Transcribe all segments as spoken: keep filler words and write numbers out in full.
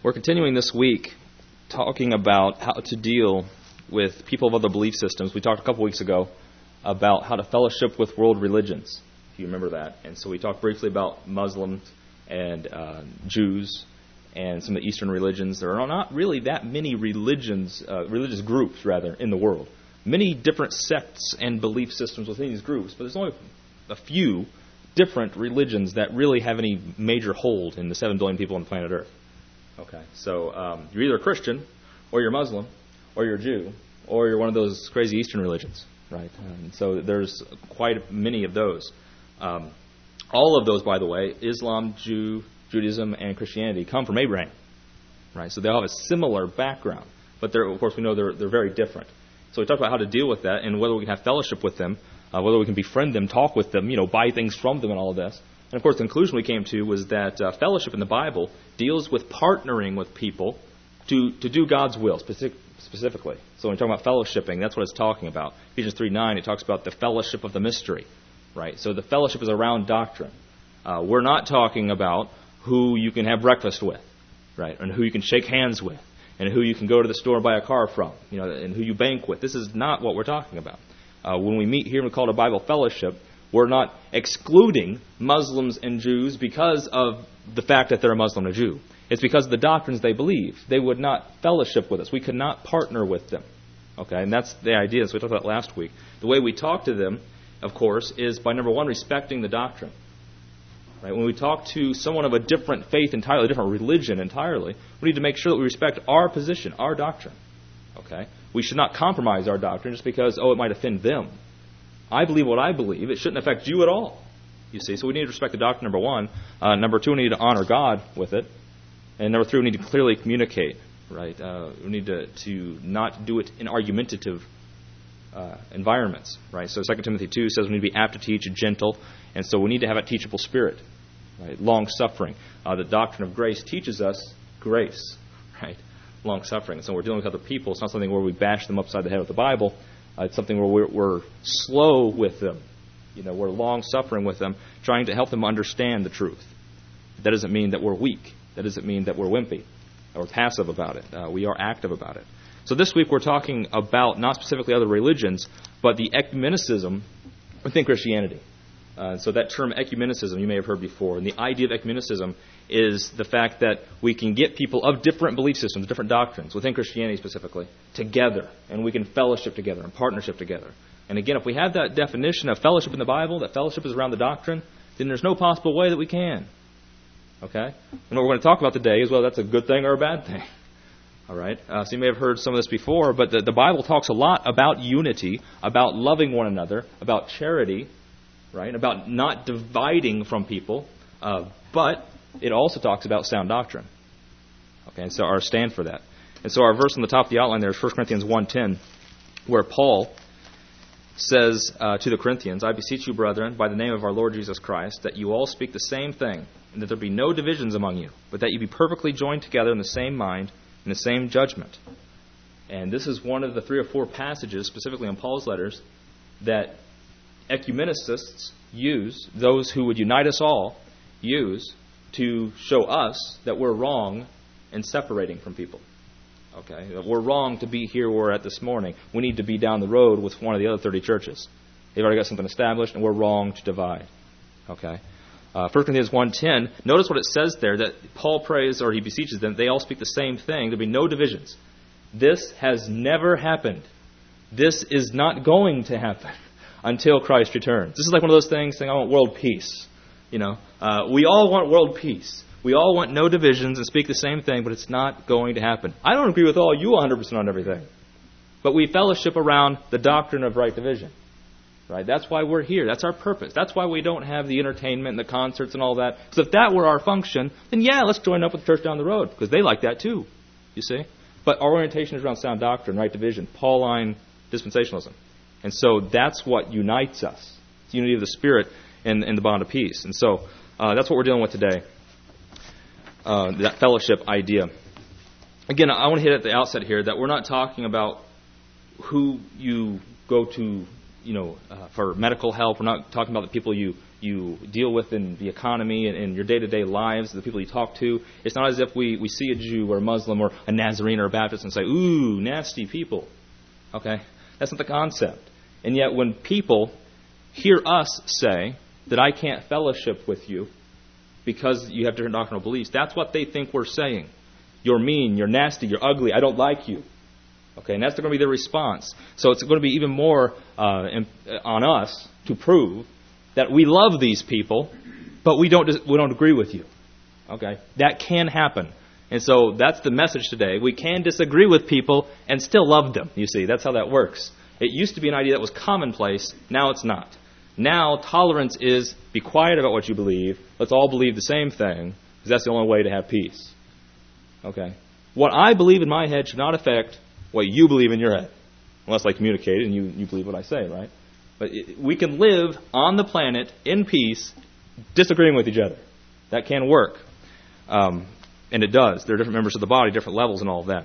We're continuing this week talking about how to deal with people of other belief systems. We talked a couple weeks ago about how to fellowship with world religions, if you remember that. And so we talked briefly about Muslims and uh, Jews and some of the Eastern religions. There are not really that many religions, uh, religious groups, rather, in the world. Many different sects and belief systems within these groups, but there's only a few different religions that really have any major hold in the seven billion people on the planet Earth. Okay, so um, you're either a Christian, or you're Muslim, or you're a Jew, or you're one of those crazy Eastern religions, right? And so there's quite many of those. Um, all of those, by the way, Islam, Jew, Judaism, and Christianity come from Abraham, right? So they all have a similar background, but they're, of course we know they're they're very different. So we talked about how to deal with that and whether we can have fellowship with them, uh, whether we can befriend them, talk with them, you know, buy things from them and all of this. And, of course, the conclusion we came to was that uh, fellowship in the Bible deals with partnering with people to, to do God's will specific, specifically. So when we talk about fellowshipping, that's what it's talking about. Ephesians three nine, it talks about the fellowship of the mystery, right? So the fellowship is around doctrine. Uh, we're not talking about who you can have breakfast with, right, and who you can shake hands with, and who you can go to the store and buy a car from, you know, and who you bank with. This is not what we're talking about. Uh, when we meet here and we call it a Bible fellowship, we're not excluding Muslims and Jews because of the fact that they're a Muslim or Jew. It's because of the doctrines they believe. They would not fellowship with us. We could not partner with them. Okay, and that's the idea. So we talked about last week. The way we talk to them, of course, is by, number one, respecting the doctrine. Right? When we talk to someone of a different faith entirely, a different religion entirely, we need to make sure that we respect our position, our doctrine. Okay? We should not compromise our doctrine just because, oh, it might offend them. I believe what I believe. It shouldn't affect you at all. You see, so we need to respect the doctrine, number one. Uh, number two, we need to honor God with it. And number three, we need to clearly communicate. Right? Uh, we need to, to not do it in argumentative uh, environments. Right? So Second Timothy two says we need to be apt to teach, gentle, and so we need to have a teachable spirit. Right? Long-suffering. Uh, the doctrine of grace teaches us grace. Right? Long-suffering. And so we're dealing with other people. It's not something where we bash them upside the head with the Bible. Uh, it's something where we're, we're slow with them. You know, we're long-suffering with them, trying to help them understand the truth. That doesn't mean that we're weak. That doesn't mean that we're wimpy or passive about it. Uh, we are active about it. So this week we're talking about not specifically other religions, but the ecumenicism within Christianity. Uh, so that term ecumenicism you may have heard before. And the idea of ecumenicism is the fact that we can get people of different belief systems, different doctrines, within Christianity specifically, together. And we can fellowship together and partnership together. And again, if we have that definition of fellowship in the Bible, that fellowship is around the doctrine, then there's no possible way that we can. Okay? And what we're going to talk about today is, well, that's a good thing or a bad thing. All right? Uh, so you may have heard some of this before, but the, the Bible talks a lot about unity, about loving one another, about charity, right? About not dividing from people, uh, but it also talks about sound doctrine. Okay, and so our stand for that. And so our verse on the top of the outline there is First Corinthians one ten, where Paul says uh, to the Corinthians, I beseech you, brethren, by the name of our Lord Jesus Christ, that you all speak the same thing, and that there be no divisions among you, but that you be perfectly joined together in the same mind, in the same judgment. And this is one of the three or four passages, specifically in Paul's letters, that ecumenicists use, those who would unite us all, use to show us that we're wrong in separating from people. Okay, that we're wrong to be here where we're at this morning. We need to be down the road with one of the other thirty churches. They've already got something established, and we're wrong to divide. Okay, uh, First Corinthians one ten, notice what it says there, that Paul prays, or he beseeches them, they all speak the same thing. There'll be no divisions. This has never happened. This is not going to happen until Christ returns. This is like one of those things saying, I want world peace. You know, uh, we all want world peace. We all want no divisions and speak the same thing, but it's not going to happen. I don't agree with all you one hundred percent on everything. But we fellowship around the doctrine of right division. Right? That's why we're here. That's our purpose. That's why we don't have the entertainment and the concerts and all that. Because if that were our function, then yeah, let's join up with the church down the road. Because they like that too. You see? But our orientation is around sound doctrine, right division, Pauline dispensationalism. And so that's what unites us. It's the unity of the Spirit and, and the bond of peace. And so uh, that's what we're dealing with today, uh, that fellowship idea. Again, I want to hit at the outset here that we're not talking about who you go to, you know, uh, for medical help. We're not talking about the people you, you deal with in the economy and in your day-to-day lives, the people you talk to. It's not as if we, we see a Jew or a Muslim or a Nazarene or a Baptist and say, ooh, nasty people. Okay? That's not the concept. And yet when people hear us say that I can't fellowship with you because you have different doctrinal beliefs, that's what they think we're saying. You're mean, you're nasty, you're ugly, I don't like you. Okay, and that's going to be their response. So it's going to be even more uh, on us to prove that we love these people, but we don't we don't agree with you. Okay, that can happen. And so that's the message today. We can disagree with people and still love them. You see, that's how that works. It used to be an idea that was commonplace. Now it's not. Now tolerance is be quiet about what you believe. Let's all believe the same thing, because that's the only way to have peace. Okay, what I believe in my head should not affect what you believe in your head, unless I communicate it and you, you believe what I say, right? But it, we can live on the planet in peace, disagreeing with each other. That can work. Um, and it does. There are different members of the body, different levels and all of that.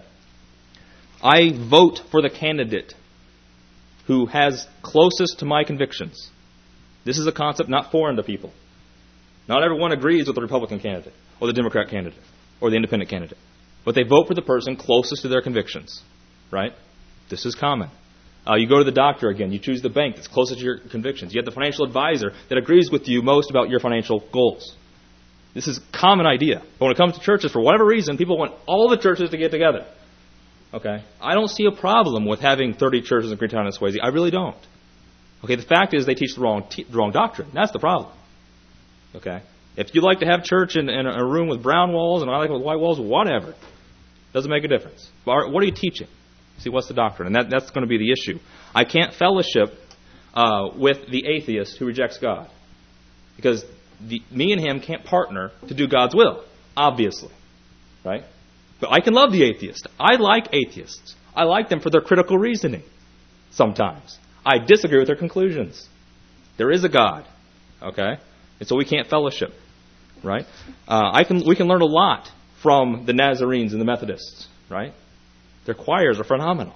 I vote for the candidate who has closest to my convictions. This is a concept not foreign to people. Not everyone agrees with the Republican candidate, or the Democrat candidate, or the independent candidate. But they vote for the person closest to their convictions. Right? This is common. Uh, you go to the doctor again. You choose the bank that's closest to your convictions. You have the financial advisor that agrees with you most about your financial goals. This is a common idea. But when it comes to churches, for whatever reason, people want all the churches to get together. Okay? I don't see a problem with having thirty churches in Greentown and Swayze. I really don't. Okay, the fact is they teach the wrong te- the wrong doctrine. That's the problem. Okay? If you like to have church in, in a room with brown walls and I like it with white walls, whatever. Doesn't make a difference. But what are you teaching? See, what's the doctrine? And that, that's going to be the issue. I can't fellowship uh, with the atheist who rejects God. Because the, me and him can't partner to do God's will, obviously. Right? But I can love the atheist. I like atheists. I like them for their critical reasoning sometimes. I disagree with their conclusions. There is a God. Okay? And so we can't fellowship. Right? Uh, I can. We can learn a lot from the Nazarenes and the Methodists. Right? Their choirs are phenomenal.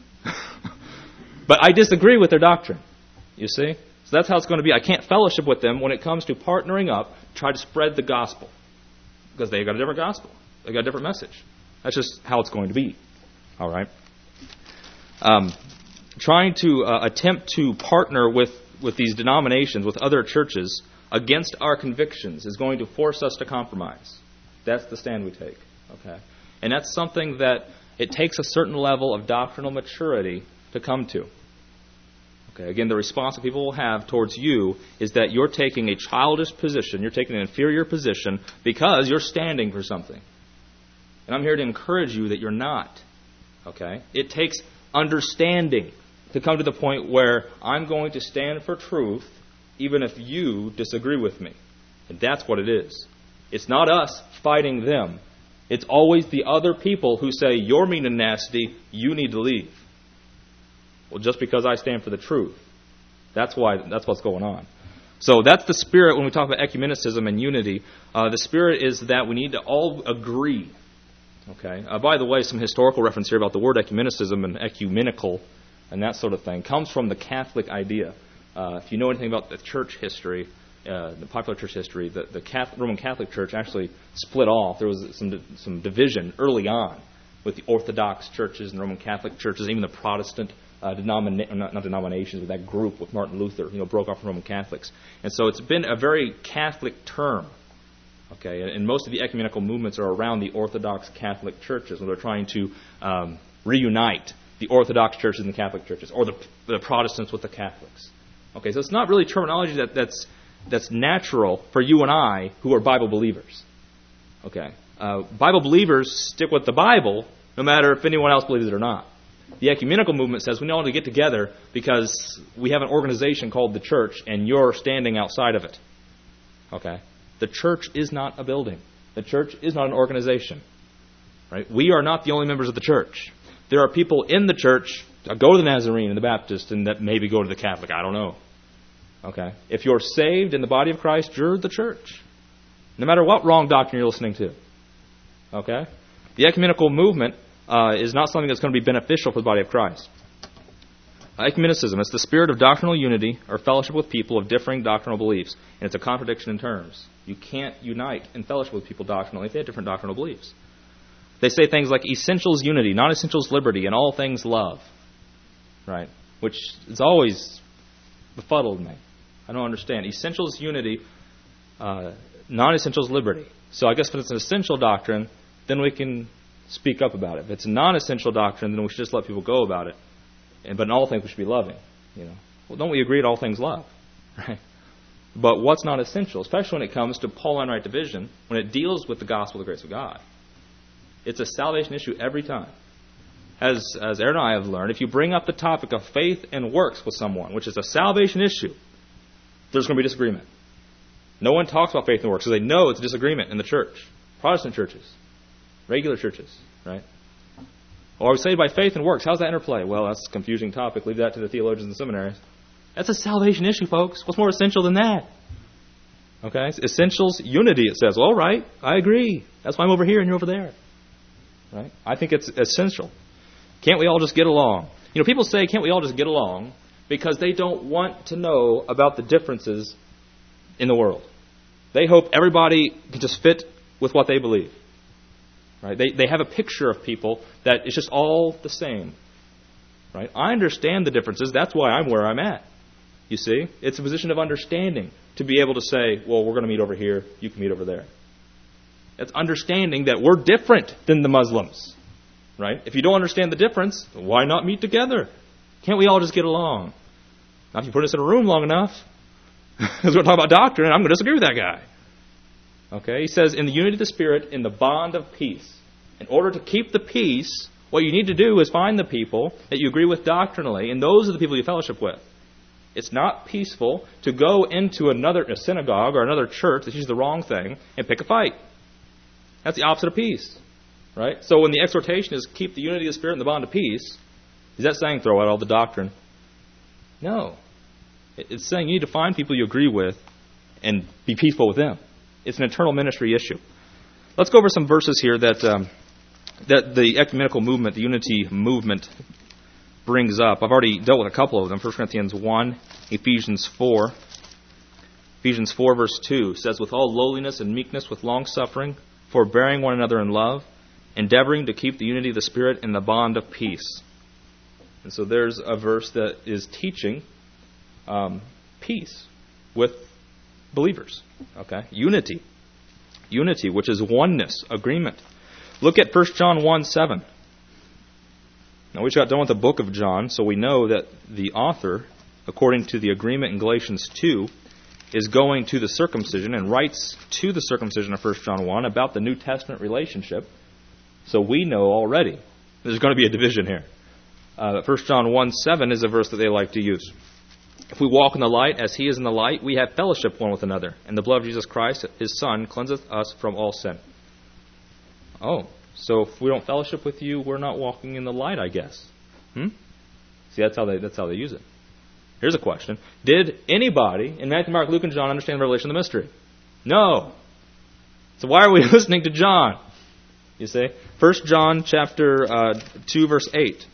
But I disagree with their doctrine. You see? So that's how it's going to be. I can't fellowship with them when it comes to partnering up to try to spread the gospel. Because they've got a different gospel. They've got a different message. That's just how it's going to be. All right? Um, trying to uh, attempt to partner with, with these denominations, with other churches, against our convictions is going to force us to compromise. That's the stand we take. Okay? And that's something that it takes a certain level of doctrinal maturity to come to. Okay, again, the response that people will have towards you is that you're taking a childish position, you're taking an inferior position because you're standing for something. And I'm here to encourage you that you're not. Okay? It takes understanding to come to the point where I'm going to stand for truth even if you disagree with me. And that's what it is. It's not us fighting them. It's always the other people who say, you're mean and nasty, you need to leave. Well, just because I stand for the truth. That's why. That's what's going on. So that's the spirit when we talk about ecumenicism and unity. Uh, the spirit is that we need to all agree. Okay. Uh, by the way, some historical reference here about the word ecumenicism and ecumenical and that sort of thing comes from the Catholic idea. Uh, if you know anything about the church history, uh, the popular church history, the, the Catholic, Roman Catholic Church actually split off. There was some some division early on with the Orthodox churches and the Roman Catholic churches, even the Protestant uh, denomina- not, not denominations, but that group with Martin Luther, you know, broke off from Roman Catholics. And so it's been a very Catholic term. Okay, and, and most of the ecumenical movements are around the Orthodox Catholic churches, where they're trying to um, reunite the Orthodox churches and the Catholic churches, or the, the Protestants with the Catholics. Okay, so it's not really terminology that, that's that's natural for you and I who are Bible believers. Okay, uh, Bible believers stick with the Bible no matter if anyone else believes it or not. The ecumenical movement says we need to get together because we have an organization called the church and you're standing outside of it. Okay, the church is not a building. The church is not an organization. Right? We are not the only members of the church. There are people in the church that go to the Nazarene and the Baptist and that maybe go to the Catholic. I don't know. Okay? If you're saved in the body of Christ, you're the church. No matter what wrong doctrine you're listening to. Okay? The ecumenical movement uh, is not something that's going to be beneficial for the body of Christ. Ecumenicism, it's the spirit of doctrinal unity or fellowship with people of differing doctrinal beliefs. And it's a contradiction in terms. You can't unite and fellowship with people doctrinally if they have different doctrinal beliefs. They say things like essentials unity, non-essentials liberty, and all things love. Right? Which is always befuddled me. I don't understand. Essentials unity, uh, non-essentials liberty. So I guess if it's an essential doctrine, then we can speak up about it. If it's a non-essential doctrine, then we should just let people go about it. And, but in all things we should be loving. You know, well, don't we agree at all things love? Right? But what's not essential, especially when it comes to Pauline right division, when it deals with the gospel of the grace of God? It's a salvation issue every time. As, as Aaron and I have learned, if you bring up the topic of faith and works with someone, which is a salvation issue, there's going to be disagreement. No one talks about faith and works because they know it's a disagreement in the church. Protestant churches, regular churches, right? Or we say by faith and works. How's that interplay? Well, that's a confusing topic. Leave that to the theologians and seminaries. That's a salvation issue, folks. What's more essential than that? Okay? Essentials, unity, it says. Well, all right, I agree. That's why I'm over here and you're over there. Right? I think it's essential. Can't we all just get along? You know, people say, can't we all just get along? Because they don't want to know about the differences in the world. They hope everybody can just fit with what they believe. Right? They they have a picture of people that it's just all the same. Right? I understand the differences. That's why I'm where I'm at. You see? It's a position of understanding to be able to say, well, we're going to meet over here. You can meet over there. It's understanding that we're different than the Muslims. Right? If you don't understand the difference, why not meet together? Can't we all just get along? Now, if you put us in a room long enough, because we're going to talk about doctrine, I'm going to disagree with that guy. Okay? He says, in the unity of the Spirit, in the bond of peace. In order to keep the peace, what you need to do is find the people that you agree with doctrinally, and those are the people you fellowship with. It's not peaceful to go into another a synagogue or another church that teaches the wrong thing and pick a fight. That's the opposite of peace. Right? So when the exhortation is keep the unity of the Spirit and the bond of peace, is that saying throw out all the doctrine? No. It's saying you need to find people you agree with and be peaceful with them. It's an internal ministry issue. Let's go over some verses here that um, that the ecumenical movement, the unity movement, brings up. I've already dealt with a couple of them. First Corinthians one, Ephesians four. Ephesians four verse two says, with all lowliness and meekness, with long suffering, forbearing one another in love, endeavoring to keep the unity of the Spirit in the bond of peace. And so there's a verse that is teaching um, peace with believers. Okay, unity, unity, which is oneness, agreement. Look at First John one seven. Now we just got done with the book of John, so we know that the author, according to the agreement in Galatians two, is going to the circumcision and writes to the circumcision of First John one about the New Testament relationship. So we know already there's going to be a division here. Uh, First John one seven is a verse that they like to use. If we walk in the light as He is in the light, we have fellowship one with another. And the blood of Jesus Christ, His Son, cleanseth us from all sin. Oh, so if we don't fellowship with you, we're not walking in the light, I guess. Hmm? See, that's how they that's how they use it. Here's a question. Did anybody in Matthew, Mark, Luke, and John understand the revelation of the mystery? No. So why are we listening to John? You see? First John chapter uh, two, verse eight.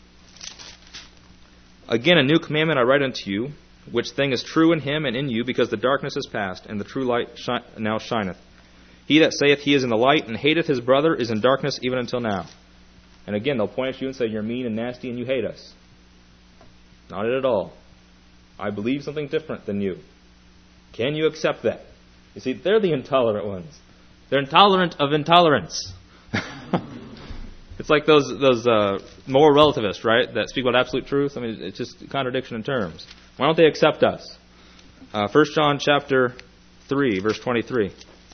Again, a new commandment I write unto you, which thing is true in him and in you, because the darkness is past, and the true light shi- now shineth. He that saith he is in the light and hateth his brother is in darkness even until now. And again, they'll point at you and say, you're mean and nasty and you hate us. Not at all. I believe something different than you. Can you accept that? You see, they're the intolerant ones. They're intolerant of intolerance. It's like those those uh, moral relativists, right, that speak about absolute truth. I mean, it's just a contradiction in terms. Why don't they accept us? Uh, First John chapter three, verse twenty-three.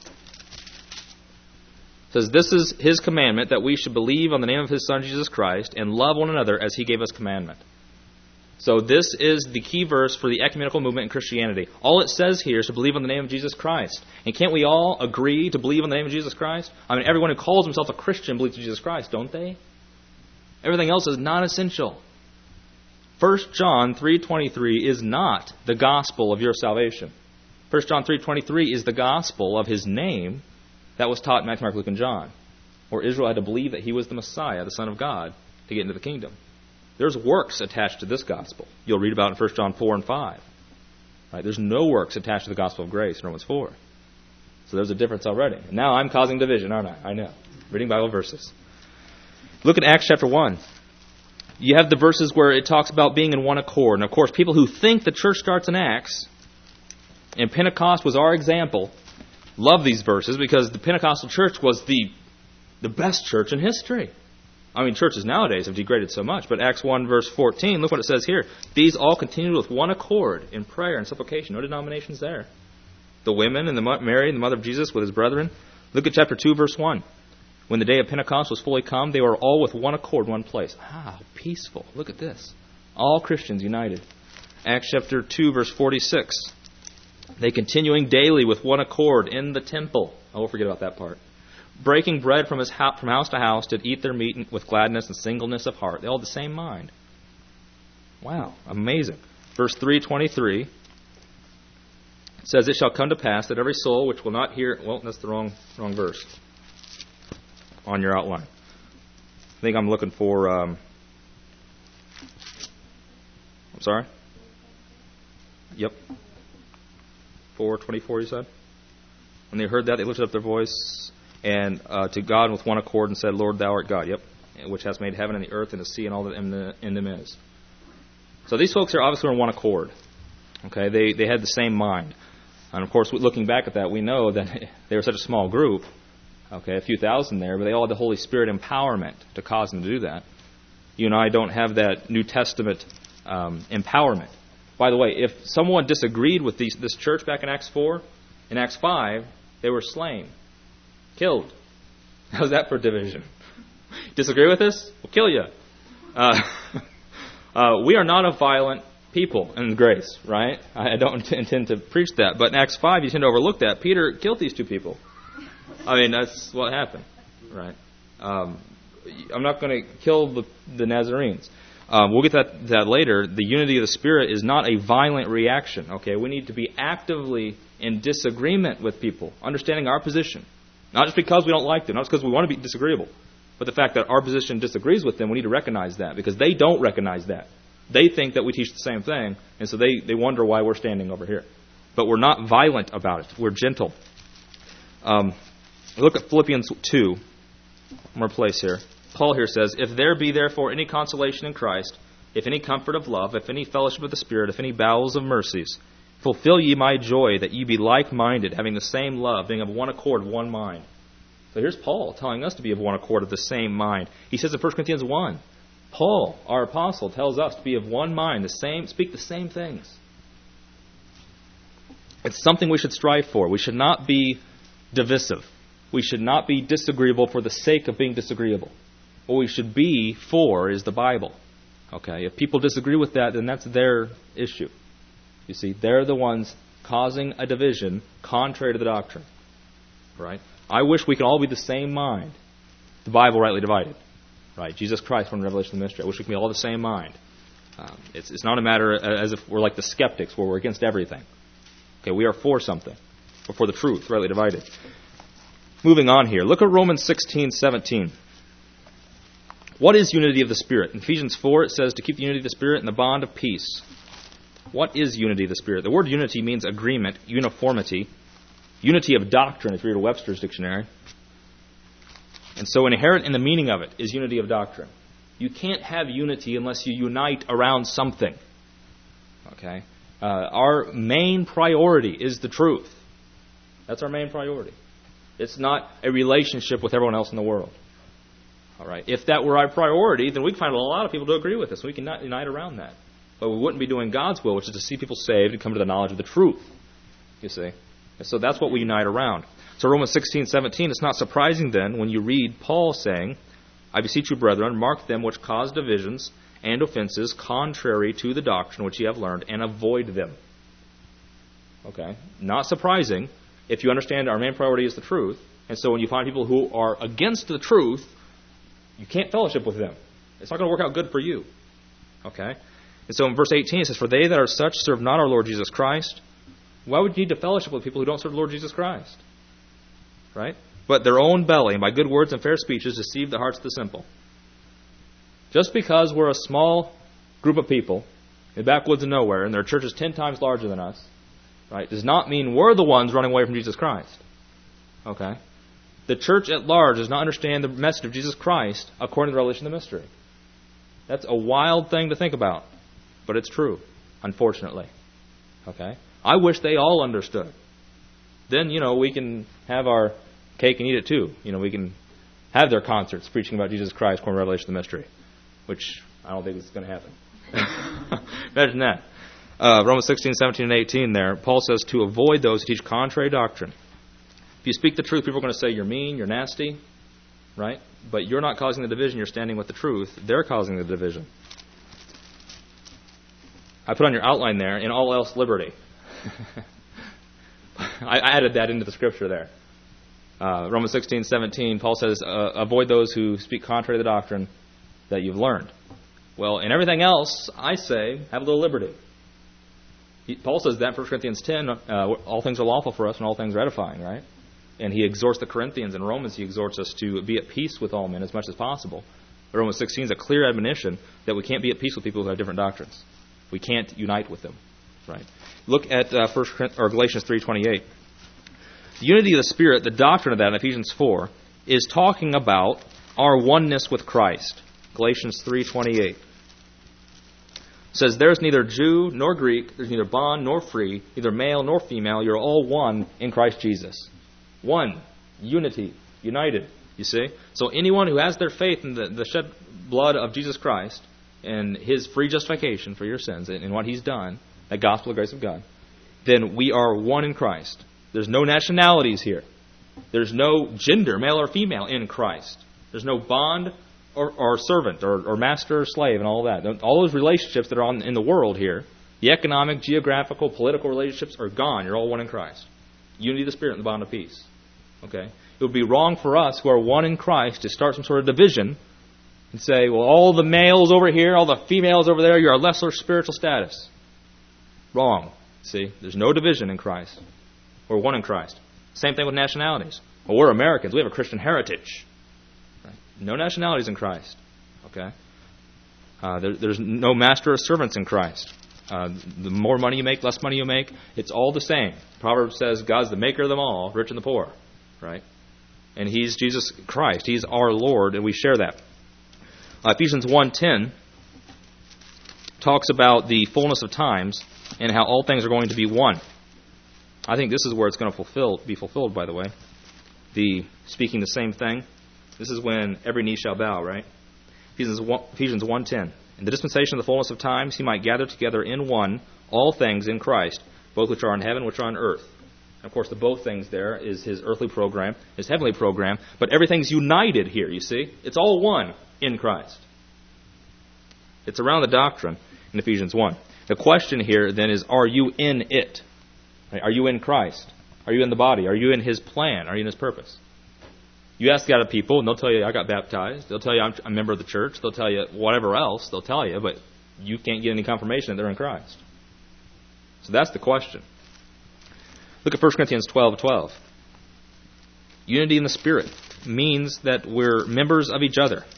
Says, this is His commandment, that we should believe on the name of His Son, Jesus Christ, and love one another as He gave us commandment. So this is the key verse for the ecumenical movement in Christianity. All it says here is to believe on the name of Jesus Christ. And can't we all agree to believe on the name of Jesus Christ? I mean, everyone who calls himself a Christian believes in Jesus Christ, don't they? Everything else is non-essential. First John three twenty-three is not the gospel of your salvation. First John three twenty-three is the gospel of His name that was taught in Matthew, Mark, Luke, and John, where Israel had to believe that He was the Messiah, the Son of God, to get into the kingdom. There's works attached to this gospel. You'll read about in First John four and five. Right? There's no works attached to the gospel of grace in Romans four. So there's a difference already. And now I'm causing division, aren't I? I know. Reading Bible verses. Look at Acts chapter one. You have the verses where it talks about being in one accord. And of course, people who think the church starts in Acts, and Pentecost was our example, love these verses because the Pentecostal church was the, the best church in history. I mean, churches nowadays have degraded so much. But Acts one verse fourteen, look what it says here. These all continued with one accord in prayer and supplication. No denominations there. The women and the Mary, the mother of Jesus, with his brethren. Look at chapter two verse one. When the day of Pentecost was fully come, they were all with one accord, one place. Ah, peaceful. Look at this. All Christians united. Acts chapter two, verse forty-six. They continuing daily with one accord in the temple. I won't forget about that part. Breaking bread from his house, from house to house, did eat their meat with gladness and singleness of heart. They all had the same mind. Wow, amazing. Verse three twenty-three says, "It shall come to pass that every soul which will not hear..." Well, that's the wrong wrong verse on your outline. I think I'm looking for... Um, I'm sorry? Yep. four twenty-four, you said? When they heard that, they lifted up their voice and uh, to God with one accord and said, "Lord, thou art God." Yep. "Which hast made heaven and the earth and the sea and all that in, the, in them is." So these folks are obviously in one accord. Okay, they, they had the same mind. And of course, looking back at that, we know that they were such a small group. Okay, a few thousand there, but they all had the Holy Spirit empowerment to cause them to do that. You and I don't have that New Testament um, empowerment. By the way, if someone disagreed with these, this church back in Acts four, in Acts five, they were slain, killed. How's that for division? Disagree with us? We'll kill you. Uh, uh, we are not a violent people in grace, right? I don't intend to preach that. But in Acts five, you tend to overlook that. Peter killed these two people. I mean, that's what happened, right? Um, I'm not going to kill the, the Nazarenes. Um, we'll get to that, that later. The unity of the Spirit is not a violent reaction, okay? We need to be actively in disagreement with people, understanding our position. Not just because we don't like them, not just because we want to be disagreeable, but the fact that our position disagrees with them, we need to recognize that, because they don't recognize that. They think that we teach the same thing, and so they, they wonder why we're standing over here. But we're not violent about it. We're gentle. Um, look at Philippians two. One more place here. Paul here says, "If there be therefore any consolation in Christ, if any comfort of love, if any fellowship of the Spirit, if any bowels of mercies, fulfill ye my joy, that ye be like-minded, having the same love, being of one accord, one mind." So here's Paul telling us to be of one accord, of the same mind. He says in First Corinthians one, Paul, our apostle, tells us to be of one mind, the same, speak the same things. It's something we should strive for. We should not be divisive. We should not be disagreeable for the sake of being disagreeable. What we should be for is the Bible. Okay, if people disagree with that, then that's their issue. You see, they're the ones causing a division contrary to the doctrine. Right? I wish we could all be the same mind. The Bible rightly divided. Right? Jesus Christ from Revelation of the Mystery. I wish we could be all the same mind. Um, it's, it's not a matter as if we're like the skeptics where we're against everything. Okay, we are for something. We're for the truth, rightly divided. Moving on here. Look at Romans sixteen seventeen. What is unity of the Spirit? In Ephesians four, it says to keep the unity of the Spirit in the bond of peace. What is unity of the Spirit? The word unity means agreement, uniformity, unity of doctrine, if you read a Webster's dictionary. And so inherent in the meaning of it is unity of doctrine. You can't have unity unless you unite around something. Okay? Uh, our main priority is the truth. That's our main priority. It's not a relationship with everyone else in the world. All right. If that were our priority, then we could find a lot of people to agree with us. We can not unite around that. But we wouldn't be doing God's will, which is to see people saved and come to the knowledge of the truth. You see? And so that's what we unite around. So Romans sixteen seventeen, it's not surprising then when you read Paul saying, "I beseech you, brethren, mark them which cause divisions and offenses contrary to the doctrine which ye have learned, and avoid them." Okay? Not surprising if you understand our main priority is the truth. And so when you find people who are against the truth, you can't fellowship with them. It's not going to work out good for you. Okay? And so in verse eighteen it says, "For they that are such serve not our Lord Jesus Christ." Why would you need to fellowship with people who don't serve the Lord Jesus Christ? Right? "But their own belly, and by good words and fair speeches, deceive the hearts of the simple." Just because we're a small group of people in the backwoods of nowhere, and their church is ten times larger than us, right, does not mean we're the ones running away from Jesus Christ. Okay? The church at large does not understand the message of Jesus Christ according to the revelation of the mystery. That's a wild thing to think about, but it's true, unfortunately. Okay? I wish they all understood. Then, you know, we can have our cake and eat it too. You know, we can have their concerts preaching about Jesus Christ according to the revelation of the mystery, which I don't think is going to happen. Imagine that. Uh, Romans sixteen, seventeen, and eighteen there, Paul says to avoid those who teach contrary doctrine. If you speak the truth, people are going to say you're mean, you're nasty, right? But you're not causing the division, you're standing with the truth. They're causing the division. I put on your outline there, in all else liberty. I added that into the scripture there. Uh, Romans sixteen, seventeen, Paul says, uh, avoid those who speak contrary to the doctrine that you've learned. Well, in everything else, I say, have a little liberty. He, Paul says that in First Corinthians ten, uh, all things are lawful for us and all things are edifying, right? And he exhorts the Corinthians. In Romans, he exhorts us to be at peace with all men as much as possible. But Romans sixteen is a clear admonition that we can't be at peace with people who have different doctrines. We can't unite with them, right? Look at uh, First or Galatians three twenty-eight. The unity of the Spirit, the doctrine of that in Ephesians four, is talking about our oneness with Christ. Galatians three twenty-eight says, "There is neither Jew nor Greek, there's neither bond nor free, neither male nor female. You're all one in Christ Jesus." One, unity, united. You see, so anyone who has their faith in the, the shed blood of Jesus Christ and His free justification for your sins and, and what He's done, that gospel of grace of God, then we are one in Christ. There's no nationalities here. There's no gender, male or female, in Christ. There's no bond or, or servant or, or master or slave and all that. All those relationships that are on in the world here, the economic, geographical, political relationships are gone. You're all one in Christ. Unity of the Spirit and the bond of peace. Okay? It would be wrong for us who are one in Christ to start some sort of division and say, well, all the males over here, all the females over there, you're a lesser spiritual status. Wrong. See? There's no division in Christ. We're one in Christ. Same thing with nationalities. Well, we're Americans. We have a Christian heritage. Right? No nationalities in Christ. Okay? Uh, there, there's no master or servants in Christ. Uh, the more money you make, less money you make, it's all the same. Proverbs says God's the maker of them all, rich and the poor. Right? And He's Jesus Christ. He's our Lord, and we share that. Uh, Ephesians one ten talks about the fullness of times and how all things are going to be one. I think this is where it's going to fulfill, be fulfilled, by the way. The speaking the same thing. This is when every knee shall bow, right? Ephesians one ten. In the dispensation of the fullness of times, He might gather together in one all things in Christ, both which are in heaven, which are on earth. And of course, the both things there is His earthly program, His heavenly program, but everything's united here, you see? It's all one in Christ. It's around the doctrine in Ephesians one. The question here then is, are you in it? Are you in Christ? Are you in the body? Are you in His plan? Are you in His purpose? You ask other people, and they'll tell you, I got baptized. They'll tell you, I'm a member of the church. They'll tell you whatever else. They'll tell you, but you can't get any confirmation that they're in Christ. So that's the question. Look at First Corinthians twelve twelve. Unity in the Spirit means that we're members of each other.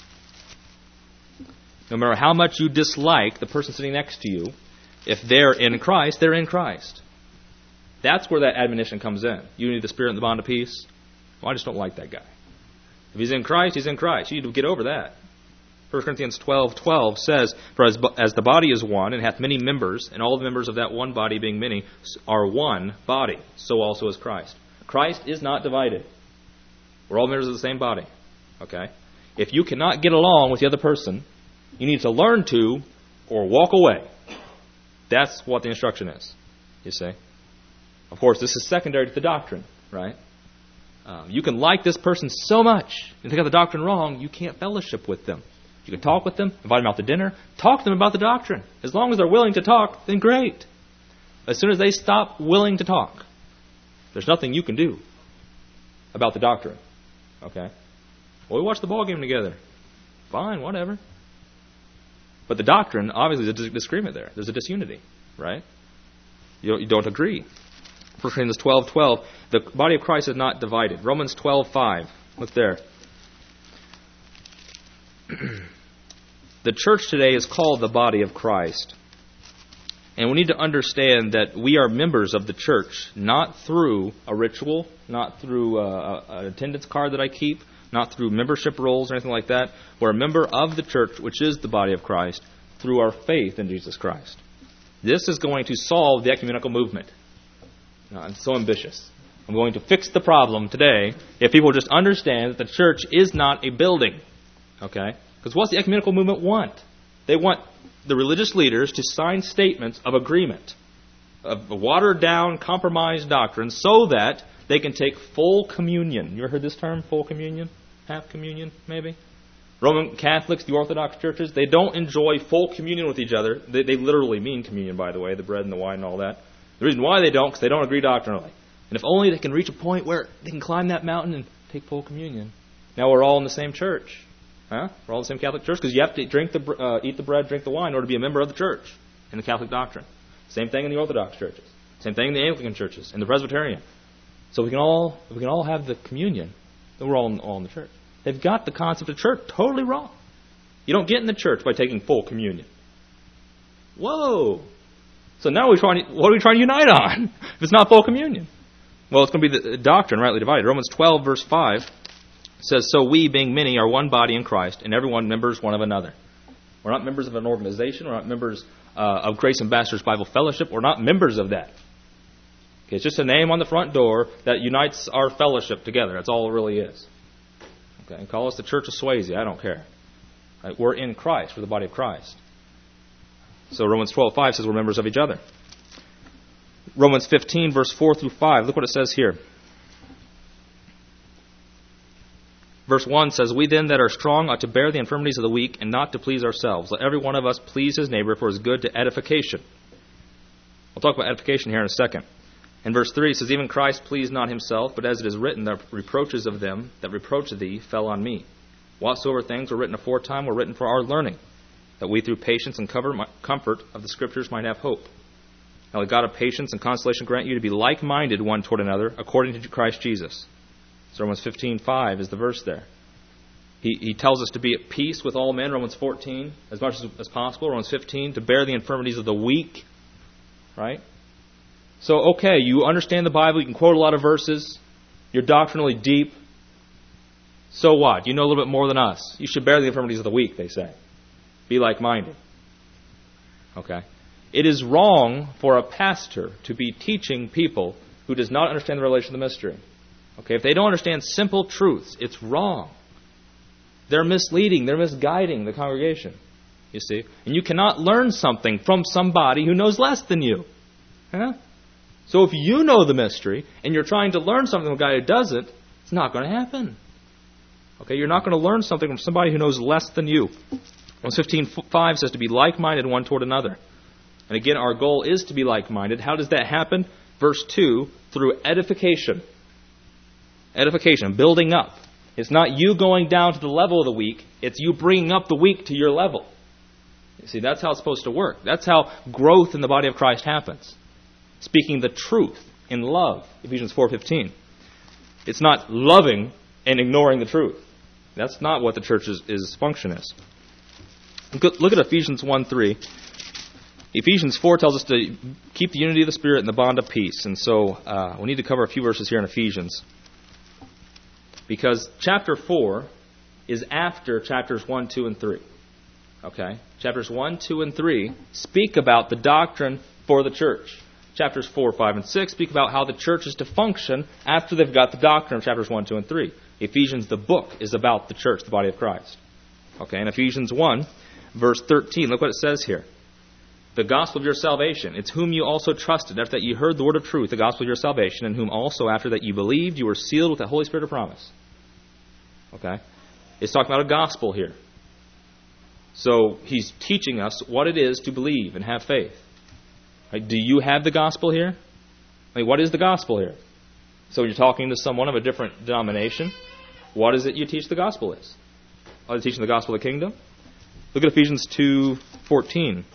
No matter how much you dislike the person sitting next to you, if they're in Christ, they're in Christ. That's where that admonition comes in. Unity of the Spirit and the bond of peace. Well, I just don't like that guy. If he's in Christ, he's in Christ. You need to get over that. First Corinthians twelve twelve says, "For as, as the body is one, and hath many members, and all the members of that one body, being many, are one body, so also is Christ." Christ is not divided. We're all members of the same body. Okay? If you cannot get along with the other person, you need to learn to, or walk away. That's what the instruction is. You see? Of course, this is secondary to the doctrine, right? Um, you can like this person so much and they got the doctrine wrong, you can't fellowship with them. You can talk with them, invite them out to dinner, talk to them about the doctrine. As long as they're willing to talk, then great. As soon as they stop willing to talk, there's nothing you can do about the doctrine. Okay? Well, we watched the ball game together. Fine, whatever. But the doctrine, obviously, there's a disagreement there. There's a disunity, right? You don't, you don't agree. First Corinthians twelve twelve, the body of Christ is not divided. Romans twelve five, look there. The church today is called the body of Christ. And we need to understand that we are members of the church, not through a ritual, not through a, an attendance card that I keep, not through membership rolls or anything like that. We're a member of the church, which is the body of Christ, through our faith in Jesus Christ. This is going to solve the ecumenical movement. Now, I'm so ambitious. I'm going to fix the problem today if people just understand that the church is not a building. Okay? Because what's the ecumenical movement want? They want the religious leaders to sign statements of agreement, of watered-down, compromised doctrine, so that they can take full communion. You ever heard this term, full communion? Half communion, maybe? Roman Catholics, the Orthodox churches, they don't enjoy full communion with each other. They, they literally mean communion, by the way, the bread and the wine and all that. The reason why they don't, because they don't agree doctrinally. And if only they can reach a point where they can climb that mountain and take full communion. Now we're all in the same church. Huh? We're all in the same Catholic church because you have to drink the, uh, eat the bread, drink the wine in order to be a member of the church in the Catholic doctrine. Same thing in the Orthodox churches. Same thing in the Anglican churches and the Presbyterian. So we can all we can all have the communion, then we're all in, all in the church. They've got the concept of church totally wrong. You don't get in the church by taking full communion. Whoa! So now we're trying. What are we trying to unite on if it's not full communion? Well, it's going to be the doctrine rightly divided. Romans twelve, verse five says, "So we, being many, are one body in Christ, and everyone members one of another." We're not members of an organization. We're not members uh, of Grace Ambassadors Bible Fellowship. We're not members of that. Okay, it's just a name on the front door that unites our fellowship together. That's all it really is. Okay, and call us the Church of Swayze. I don't care. Right? We're in Christ. We're the body of Christ. So Romans twelve five says we're members of each other. Romans fifteen, verse four through five. Look what it says here. Verse one says, "We then that are strong ought to bear the infirmities of the weak, and not to please ourselves. Let every one of us please his neighbor for his good to edification." We'll talk about edification here in a second. In verse three it says, "Even Christ pleased not himself, but as it is written, the reproaches of them that reproached thee fell on me. Whatsoever things were written aforetime were written for our learning, that we through patience and comfort of the Scriptures might have hope. Now the God of patience and consolation grant you to be like-minded one toward another, according to Christ Jesus." So Romans fifteen five is the verse there. He, he tells us to be at peace with all men, Romans fourteen, as much as, as possible. Romans fifteen, to bear the infirmities of the weak. Right? So, okay, you understand the Bible, you can quote a lot of verses, you're doctrinally deep. So what? You know a little bit more than us. You should bear the infirmities of the weak, they say. Be like-minded. Okay? It is wrong for a pastor to be teaching people who does not understand the revelation of the mystery. Okay? If they don't understand simple truths, it's wrong. They're misleading, they're misguiding the congregation. You see? And you cannot learn something from somebody who knows less than you. Huh? So if you know the mystery and you're trying to learn something from a guy who doesn't, it's not going to happen. Okay, you're not going to learn something from somebody who knows less than you. Romans fifteen five says to be like-minded one toward another. And again, our goal is to be like-minded. How does that happen? Verse two, through edification. Edification, building up. It's not you going down to the level of the weak. It's you bringing up the weak to your level. You see, that's how it's supposed to work. That's how growth in the body of Christ happens. Speaking the truth in love, Ephesians four fifteen. It's not loving and ignoring the truth. That's not what the church's is function is. Look at Ephesians one three. Ephesians four tells us to keep the unity of the Spirit and the bond of peace. And so uh, we need to cover a few verses here in Ephesians. Because chapter four is after chapters one, two, and three. Okay? Chapters one, two, and three speak about the doctrine for the church. Chapters four, five, and six speak about how the church is to function after they've got the doctrine of chapters one, two, and three. Ephesians, the book, is about the church, the body of Christ. Okay, in Ephesians one, verse thirteen, look what it says here. The gospel of your salvation, it's whom you also trusted, after that you heard the word of truth, the gospel of your salvation, and whom also after that you believed, you were sealed with the Holy Spirit of promise. Okay? It's talking about a gospel here. So he's teaching us what it is to believe and have faith. Right? Do you have the gospel here? I mean, what is the gospel here? So when you're talking to someone of a different denomination, what is it you teach the gospel is? Are they teaching the gospel of the kingdom? Look at Ephesians two fourteen.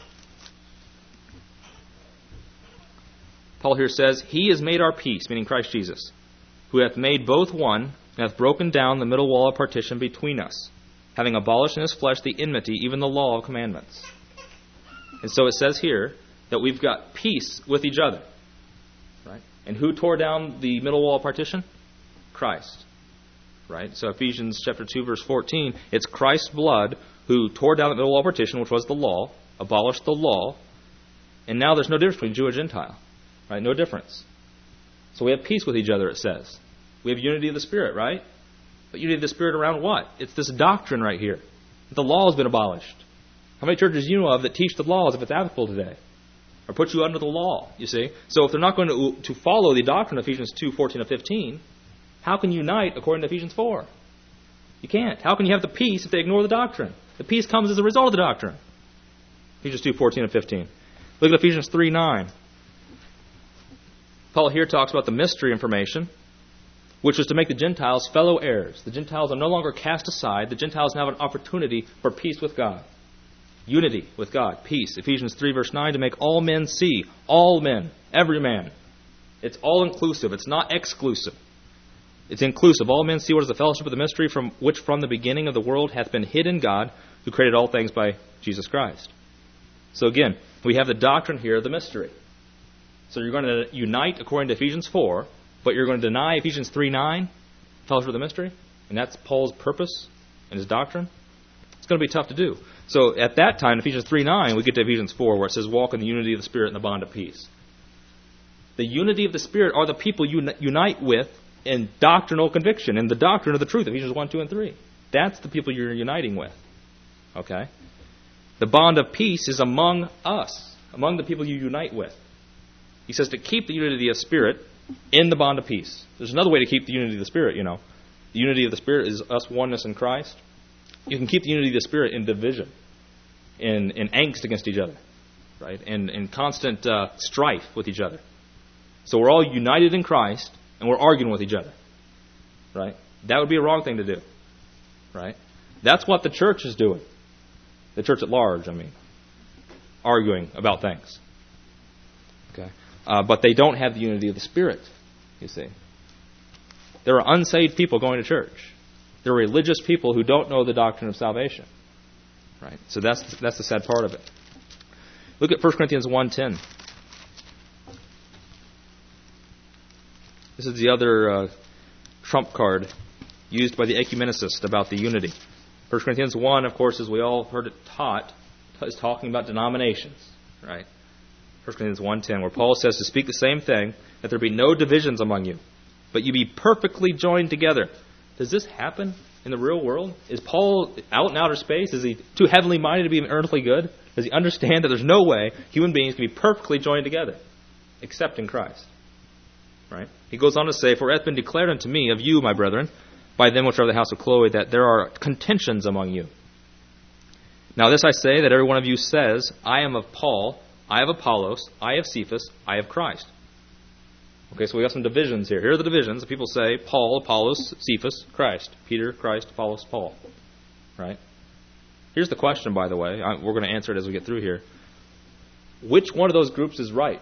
Paul here says, He has made our peace, meaning Christ Jesus, who hath made both one, and hath broken down the middle wall of partition between us, having abolished in his flesh the enmity, even the law of commandments. And so it says here that we've got peace with each other. Right? And who tore down the middle wall partition? Christ. Right? So Ephesians chapter two, verse fourteen, it's Christ's blood who tore down the middle wall partition, which was the law, abolished the law, and now there's no difference between Jew and Gentile. Right? No difference. So we have peace with each other, it says. We have unity of the Spirit, right? But unity of the Spirit around what? It's this doctrine right here. The law has been abolished. How many churches do you know of that teach the law as if it's applicable today? Or put you under the law, you see? So if they're not going to, to follow the doctrine of Ephesians two, fourteen, and fifteen, how can you unite according to Ephesians four? You can't. How can you have the peace if they ignore the doctrine? The peace comes as a result of the doctrine. Ephesians two, fourteen, and fifteen. Look at Ephesians three, nine. Paul here talks about the mystery information, which was to make the Gentiles fellow heirs. The Gentiles are no longer cast aside. The Gentiles now have an opportunity for peace with God. Unity with God. Peace. Ephesians three, verse nine, to make all men see. All men. Every man. It's all inclusive. It's not exclusive. It's inclusive. All men see what is the fellowship of the mystery from which from the beginning of the world hath been hid in God, who created all things by Jesus Christ. So again, we have the doctrine here of the mystery. So you're going to unite according to Ephesians four, but you're going to deny Ephesians three, nine, fellowship of the mystery, and that's Paul's purpose and his doctrine. It's going to be tough to do. So at that time, Ephesians three, nine, we get to Ephesians four, where it says, walk in the unity of the Spirit and the bond of peace. The unity of the Spirit are the people you unite with in doctrinal conviction, in the doctrine of the truth, Ephesians one, two, and three. That's the people you're uniting with. Okay? The bond of peace is among us, among the people you unite with. He says to keep the unity of the Spirit in the bond of peace. There's another way to keep the unity of the Spirit, you know. The unity of the Spirit is us oneness in Christ. You can keep the unity of the Spirit in division, in, in angst against each other, right? And in constant uh, strife with each other. So we're all united in Christ, and we're arguing with each other, right? That would be a wrong thing to do, right? That's what the church is doing. The church at large, I mean. Arguing about things. Okay? Uh, but they don't have the unity of the Spirit, you see. There are unsaved people going to church. There are religious people who don't know the doctrine of salvation. Right? So that's that's the sad part of it. Look at First Corinthians one ten. This is the other uh, trump card used by the ecumenicist about the unity. First Corinthians one, of course, as we all heard it taught, is talking about denominations. Right? First Corinthians one ten, where Paul says to speak the same thing, that there be no divisions among you, but you be perfectly joined together. Does this happen in the real world? Is Paul out in outer space? Is he too heavenly minded to be earthly good? Does he understand that there's no way human beings can be perfectly joined together except in Christ? Right? He goes on to say, for it hath been declared unto me of you, my brethren, by them which are of the house of Chloe, that there are contentions among you. Now this I say, that every one of you says, I am of Paul, I have Apollos, I have Cephas, I have Christ. Okay, so we got some divisions here. Here are the divisions. People say Paul, Apollos, Cephas, Christ. Peter, Christ, Apollos, Paul. Right? Here's the question, by the way. I, we're going to answer it as we get through here. Which one of those groups is right?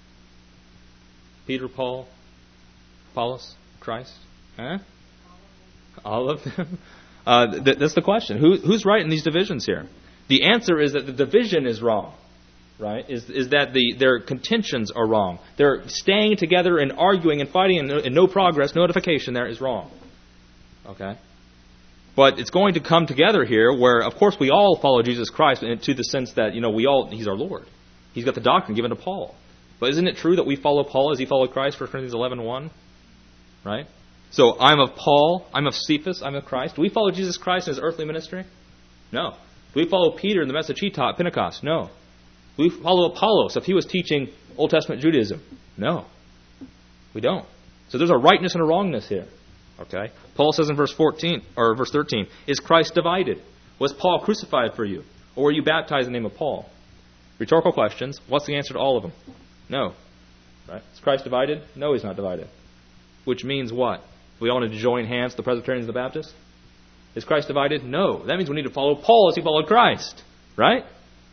Peter, Paul, Apollos, Christ? Huh? All of them? Uh, th- that's the question. Who, who's right in these divisions here? The answer is that the division is wrong. Right? Is is that the their contentions are wrong. They're staying together and arguing and fighting and no, and no progress, no edification there is wrong. Okay? But it's going to come together here where, of course, we all follow Jesus Christ to the sense that, you know, we all, He's our Lord. He's got the doctrine given to Paul. But isn't it true that we follow Paul as he followed Christ, First Corinthians eleven one? Right? So I'm of Paul, I'm of Cephas, I'm of Christ. Do we follow Jesus Christ in His earthly ministry? No. Do we follow Peter in the message he taught at Pentecost? No. Do we follow Apollos if he was teaching Old Testament Judaism? No. We don't. So there's a rightness and a wrongness here. Okay? Paul says in verse fourteen or verse thirteen, is Christ divided? Was Paul crucified for you? Or were you baptized in the name of Paul? Rhetorical questions. What's the answer to all of them? No. Right? Is Christ divided? No, He's not divided. Which means what? We all need to join hands with the Presbyterians and the Baptists? Is Christ divided? No. That means we need to follow Paul as he followed Christ. Right?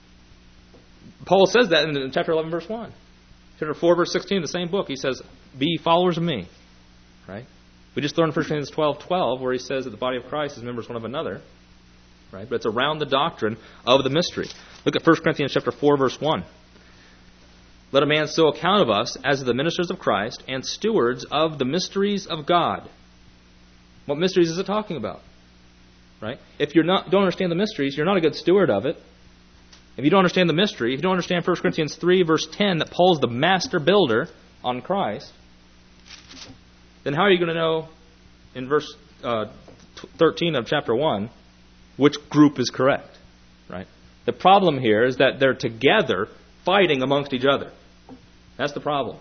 Paul says that in chapter eleven, verse one. Chapter four, verse sixteen, the same book. He says, be followers of me. Right? We just learned in First Corinthians twelve twelve, where he says that the body of Christ is members one of another. right? But it's around the doctrine of the mystery. Look at First Corinthians chapter four, verse one. Let a man so account of us as the ministers of Christ and stewards of the mysteries of God. What mysteries is it talking about? Right? If you don't understand the mysteries, you're not a good steward of it. If you don't understand the mystery, if you don't understand First Corinthians three, verse ten, that Paul's the master builder on Christ, then how are you going to know in verse uh, thirteen of chapter one which group is correct? Right? The problem here is that they're together fighting amongst each other. That's the problem.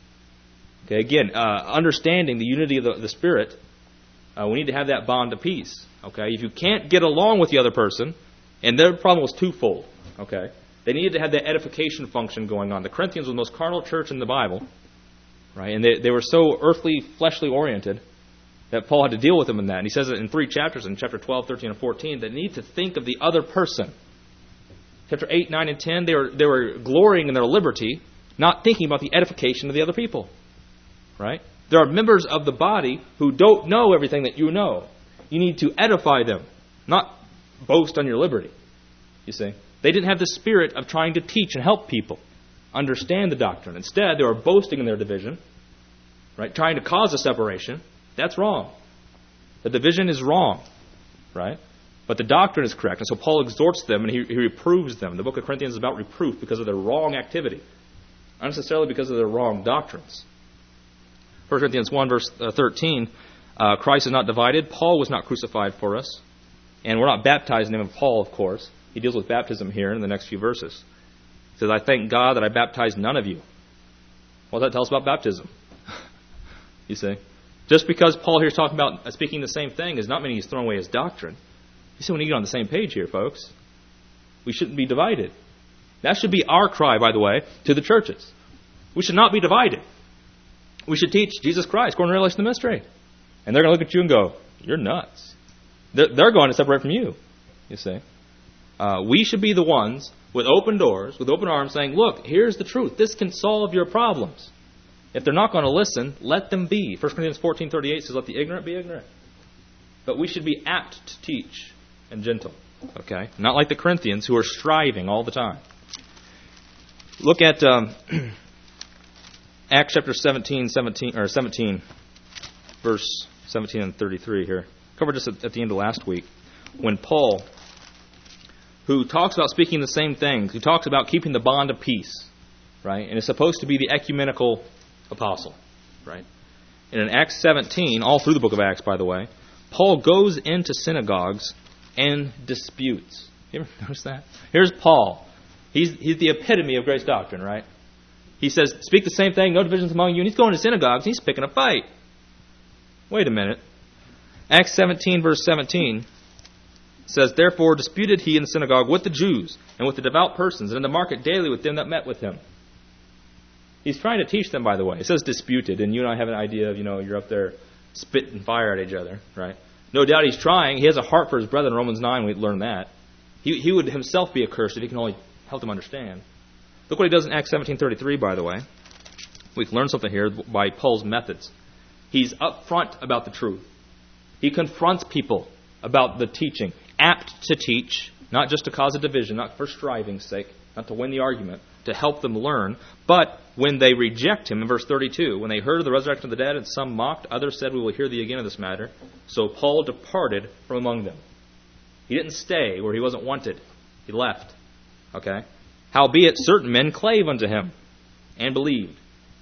Okay, again, uh, understanding the unity of the, the Spirit, uh, we need to have that bond of peace. Okay, if you can't get along with the other person, and their problem was twofold. Okay, they needed to have that edification function going on. The Corinthians were the most carnal church in the Bible, right? And they, they were so earthly, fleshly oriented that Paul had to deal with them in that. And he says it in three chapters, in chapter twelve, thirteen, and fourteen, that they need to think of the other person. Chapter eight, nine, and ten, they were, they were glorying in their liberty, not thinking about the edification of the other people. Right? There are members of the body who don't know everything that you know. You need to edify them, not boast on your liberty. You see? They didn't have the spirit of trying to teach and help people understand the doctrine. Instead, they were boasting in their division, right? Trying to cause a separation. That's wrong. The division is wrong, right? But the doctrine is correct. And so Paul exhorts them and he, he reproves them. The book of Corinthians is about reproof because of their wrong activity, not necessarily because of their wrong doctrines. First Corinthians one, verse thirteen, uh, Christ is not divided. Paul was not crucified for us. And we're not baptized in the name of Paul, of course. He deals with baptism here in the next few verses. He says, I thank God that I baptized none of you. What does that tell us about baptism? You see? Just because Paul here is talking about speaking the same thing does not mean he's throwing away his doctrine. You see, we need to get on the same page here, folks. We shouldn't be divided. That should be our cry, by the way, to the churches. We should not be divided. We should teach Jesus Christ, according to Revelation the mystery. And they're going to look at you and go, you're nuts. They're, they're going to separate from you, you see. Uh, we should be the ones with open doors, with open arms, saying, look, here's the truth. This can solve your problems. If they're not going to listen, let them be. First Corinthians fourteen thirty-eight says, let the ignorant be ignorant. But we should be apt to teach and gentle. Okay? Not like the Corinthians who are striving all the time. Look at um, Acts chapter seventeen, seventeen, or seventeen, verse seventeen and thirty-three here. Covered this at, at the end of last week. When Paul, who talks about speaking the same things, who talks about keeping the bond of peace, right? And is supposed to be the ecumenical apostle, right? And in Acts seventeen, all through the book of Acts, by the way, Paul goes into synagogues and disputes. You ever notice that? Here's Paul. He's, he's the epitome of grace doctrine, right? He says, speak the same thing, no divisions among you. And he's going to synagogues and he's picking a fight. Wait a minute. Acts seventeen, verse seventeen says, therefore disputed he in the synagogue with the Jews and with the devout persons and in the market daily with them that met with him. He's trying to teach them, by the way. It says disputed, and you and I have an idea of, you know, you're up there spitting fire at each other, right? No doubt he's trying. He has a heart for his brethren. Romans nine, we learn that. He, he would himself be accursed if he can only help them understand. Look what he does in Acts seventeen thirty-three, by the way. We can learn something here by Paul's methods. He's upfront about the truth. He confronts people about the teaching. Apt to teach, not just to cause a division, not for striving's sake, not to win the argument, to help them learn. But when they reject him, in verse thirty-two, when they heard of the resurrection of the dead, and some mocked, others said, we will hear thee again of this matter. So Paul departed from among them. He didn't stay where he wasn't wanted. He left. Okay? Howbeit certain men clave unto him and believed.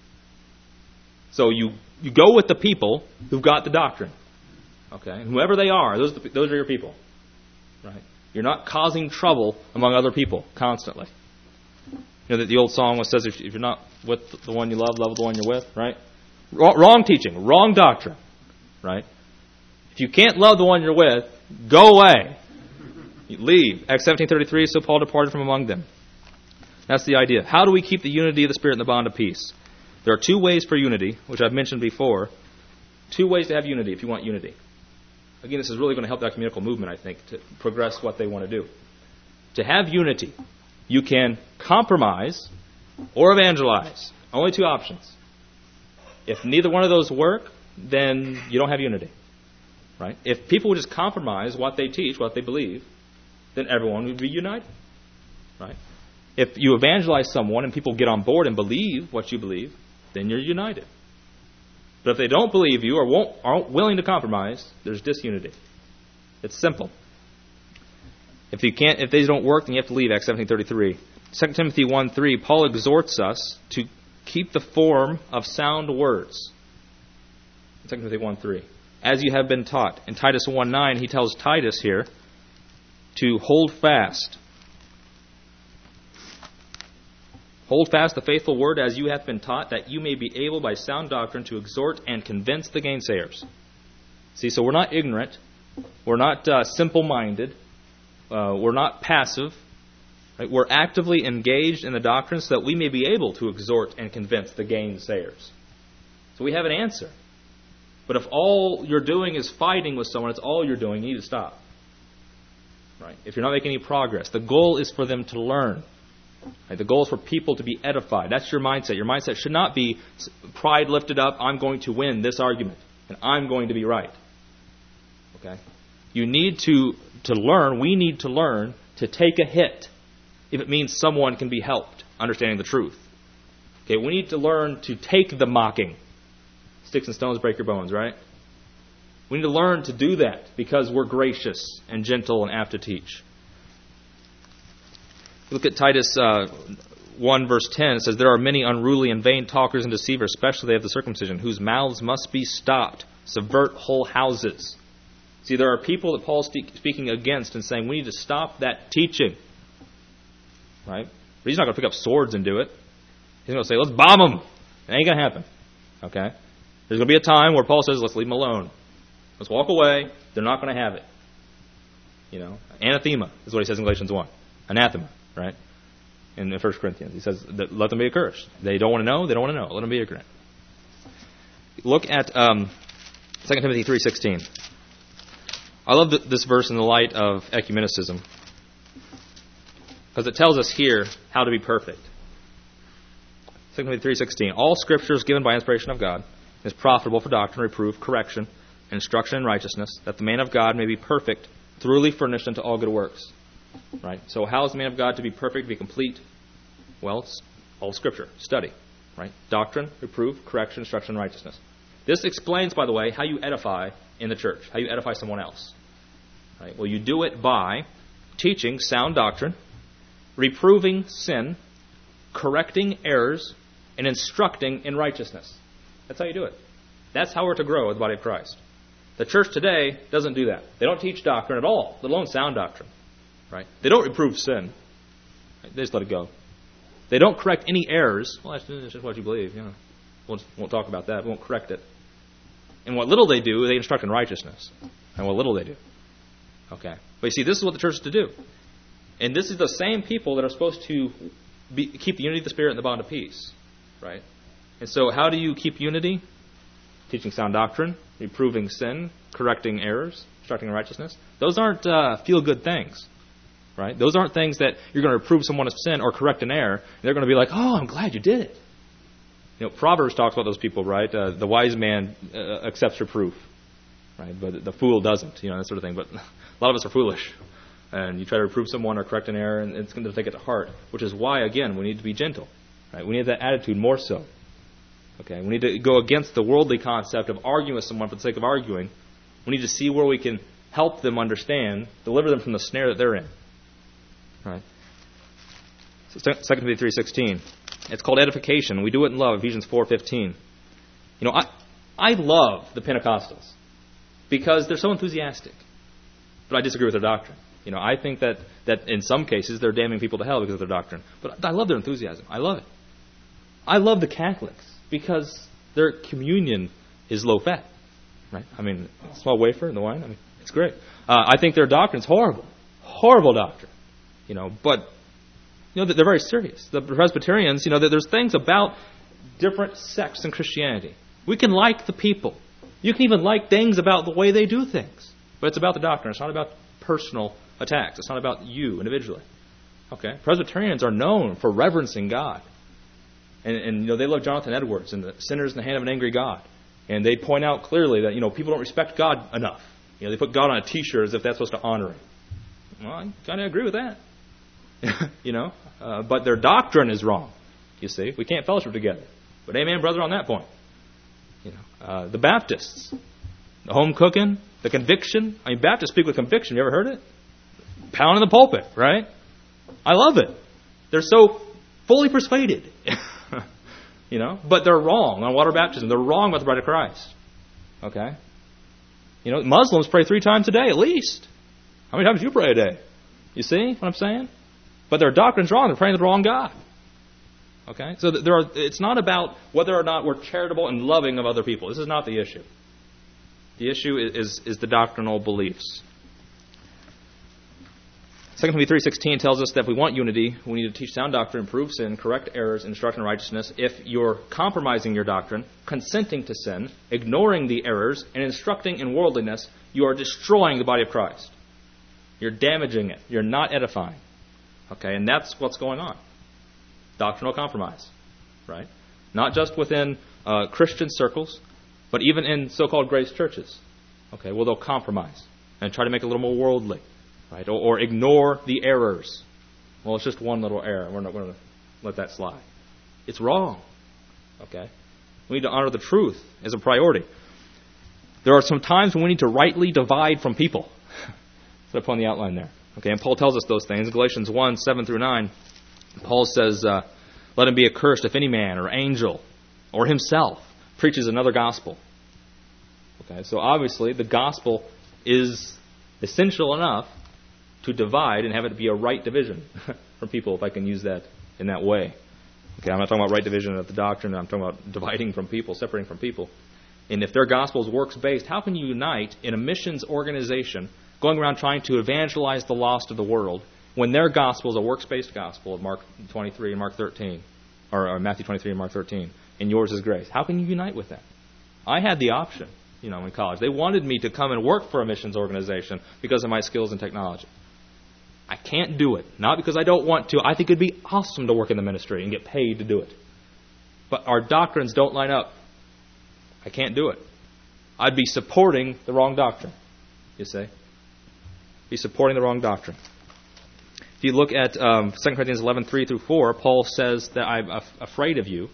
So you, you go with the people who've got the doctrine. Okay? And whoever they are, those are, the, those are your people. Right? You're not causing trouble among other people constantly. You know that the old song says, if you're not with the one you love, love the one you're with, right? Wrong teaching, wrong doctrine, right? If you can't love the one you're with, go away. You leave. Acts seventeen thirty-three, so Paul departed from among them. That's the idea. How do we keep the unity of the Spirit and the bond of peace? There are two ways for unity, which I've mentioned before. Two ways to have unity if you want unity. Again, this is really going to help the ecumenical movement, I think, to progress what they want to do. To have unity, you can compromise or evangelize. Only two options. If neither one of those work, then you don't have unity. Right? If people would just compromise what they teach, what they believe, then everyone would be united. Right? If you evangelize someone and people get on board and believe what you believe, then you're united. But if they don't believe you or won't, aren't willing to compromise, there's disunity. It's simple. If you can't, if they don't work, then you have to leave. Acts seventeen thirty-three. Second Timothy one three. Paul exhorts us to keep the form of sound words. Second Timothy one three. As you have been taught. In Titus one nine, he tells Titus here to hold fast. Hold fast the faithful word as you have been taught, that you may be able by sound doctrine to exhort and convince the gainsayers. See, so we're not ignorant. We're not uh, simple-minded. Uh, we're not passive. Right? We're actively engaged in the doctrine so that we may be able to exhort and convince the gainsayers. So we have an answer. But if all you're doing is fighting with someone, it's all you're doing, you need to stop. Right? If you're not making any progress. The goal is for them to learn. Right? The goal is for people to be edified. That's your mindset. Your mindset should not be pride lifted up, I'm going to win this argument, and I'm going to be right. Okay? You need to, to learn, we need to learn to take a hit if it means someone can be helped understanding the truth. Okay, we need to learn to take the mocking. Sticks and stones break your bones, right? We need to learn to do that because we're gracious and gentle and apt to teach. Look at Titus uh, one verse ten. It says, there are many unruly and vain talkers and deceivers, especially they of the circumcision, whose mouths must be stopped, subvert whole houses. See, there are people that Paul's speaking against and saying, we need to stop that teaching. Right? But he's not going to pick up swords and do it. He's going to say, let's bomb them. It ain't going to happen. Okay? There's going to be a time where Paul says, let's leave them alone. Let's walk away. They're not going to have it. You know, anathema is what he says in Galatians one. Anathema, right? In First Corinthians. He says, that let them be accursed. They don't want to know. They don't want to know. Let them be ignorant. Look at um, Second Timothy three sixteen. I love th- this verse in the light of ecumenicism. Because it tells us here how to be perfect. Second Timothy three sixteen. All Scripture is given by inspiration of God, is profitable for doctrine, reproof, correction, and instruction in righteousness, that the man of God may be perfect, thoroughly furnished unto all good works. Right? So how is the man of God to be perfect, to be complete? Well, it's all Scripture. Study. Right? Doctrine, reproof, correction, instruction in righteousness. This explains, by the way, how you edify in the church, how you edify someone else. Right? Well, you do it by teaching sound doctrine, reproving sin, correcting errors, and instructing in righteousness. That's how you do it. That's how we're to grow as the body of Christ. The church today doesn't do that. They don't teach doctrine at all, let alone sound doctrine. Right? They don't reprove sin. Right? They just let it go. They don't correct any errors. Well, that's just what you believe. You know, we'll, won't talk about that. We won't correct it. And what little they do, they instruct in righteousness. And what little they do. Okay. But you see, this is what the church is to do. And this is the same people that are supposed to be, keep the unity of the Spirit and the bond of peace. Right? And so how do you keep unity? Teaching sound doctrine, reproving sin, correcting errors, instructing in righteousness. Those aren't uh, feel-good things. Right? Those aren't things that you're going to reprove someone of sin or correct an error. And they're going to be like, oh, I'm glad you did it. You know, Proverbs talks about those people, right? Uh, the wise man uh, accepts reproof. Right? But the fool doesn't, you know, that sort of thing. But a lot of us are foolish. And you try to reprove someone or correct an error, and it's going to take it to heart. Which is why, again, we need to be gentle. Right? We need that attitude more so. Okay? We need to go against the worldly concept of arguing with someone for the sake of arguing. We need to see where we can help them understand, deliver them from the snare that they're in. Right? So Second Timothy three sixteen. It's called edification. We do it in love. Ephesians four fifteen. You know, I I love the Pentecostals because they're so enthusiastic. But I disagree with their doctrine. You know, I think that, that in some cases they're damning people to hell because of their doctrine. But I love their enthusiasm. I love it. I love the Catholics because their communion is low fat. Right? I mean, small wafer in the wine. I mean, it's great. Uh, I think their doctrine is horrible. Horrible doctrine. You know, but you know they're very serious. The Presbyterians, you know, there's things about different sects in Christianity. We can like the people. You can even like things about the way they do things. But it's about the doctrine. It's not about personal attacks. It's not about you individually. Okay? Presbyterians are known for reverencing God. And, and you know, they love Jonathan Edwards and the sinners in the hand of an angry God. And they point out clearly that, you know, people don't respect God enough. You know, they put God on a t-shirt as if that's supposed to honor Him. Well, I kind of agree with that. you know, uh, but their doctrine is wrong. You see, we can't fellowship together. But amen, brother, on that point. You know, uh, the Baptists, the home cooking, the conviction. I mean, Baptists speak with conviction. You ever heard it? Pounding the pulpit, right? I love it. They're so fully persuaded. you know, but they're wrong on water baptism. They're wrong about the bride of Christ. Okay? You know, Muslims pray three times a day at least. How many times do you pray a day? You see what I'm saying? But their doctrine's wrong. They're praying to the wrong God. Okay? So there are, it's not about whether or not we're charitable and loving of other people. This is not the issue. The issue is, is, is the doctrinal beliefs. Second Timothy three sixteen tells us that if we want unity, we need to teach sound doctrine, prove sin, correct errors, instruct in righteousness. If you're compromising your doctrine, consenting to sin, ignoring the errors, and instructing in worldliness, you are destroying the body of Christ. You're damaging it. You're not edifying. Okay, and that's what's going on. Doctrinal compromise, right? Not just within uh, Christian circles, but even in so-called grace churches. Okay, well, they'll compromise and try to make it a little more worldly. Right? Or, or ignore the errors. Well, it's just one little error. We're not going to let that slide. It's wrong. Okay? We need to honor the truth as a priority. There are some times when we need to rightly divide from people. That's what I put on the outline there. Okay, and Paul tells us those things. In Galatians one, seven through nine, Paul says, uh, let him be accursed if any man or angel or himself preaches another gospel. Okay, so obviously the gospel is essential enough to divide and have it be a right division from people, if I can use that in that way. Okay, I'm not talking about right division of the doctrine. I'm talking about dividing from people, separating from people. And if their gospel is works-based, how can you unite in a missions organization going around trying to evangelize the lost of the world when their gospel is a works-based gospel of Mark twenty-three and Mark thirteen, or, or Matthew twenty-three and Mark thirteen, and yours is grace? How can you unite with that? I had the option, you know, in college. They wanted me to come and work for a missions organization because of my skills in technology. I can't do it. Not because I don't want to. I think it'd be awesome to work in the ministry and get paid to do it. But our doctrines don't line up. I can't do it. I'd be supporting the wrong doctrine, you see. Be supporting the wrong doctrine. If you look at um, Second Corinthians eleven, three through four, Paul says that I'm af- afraid of you,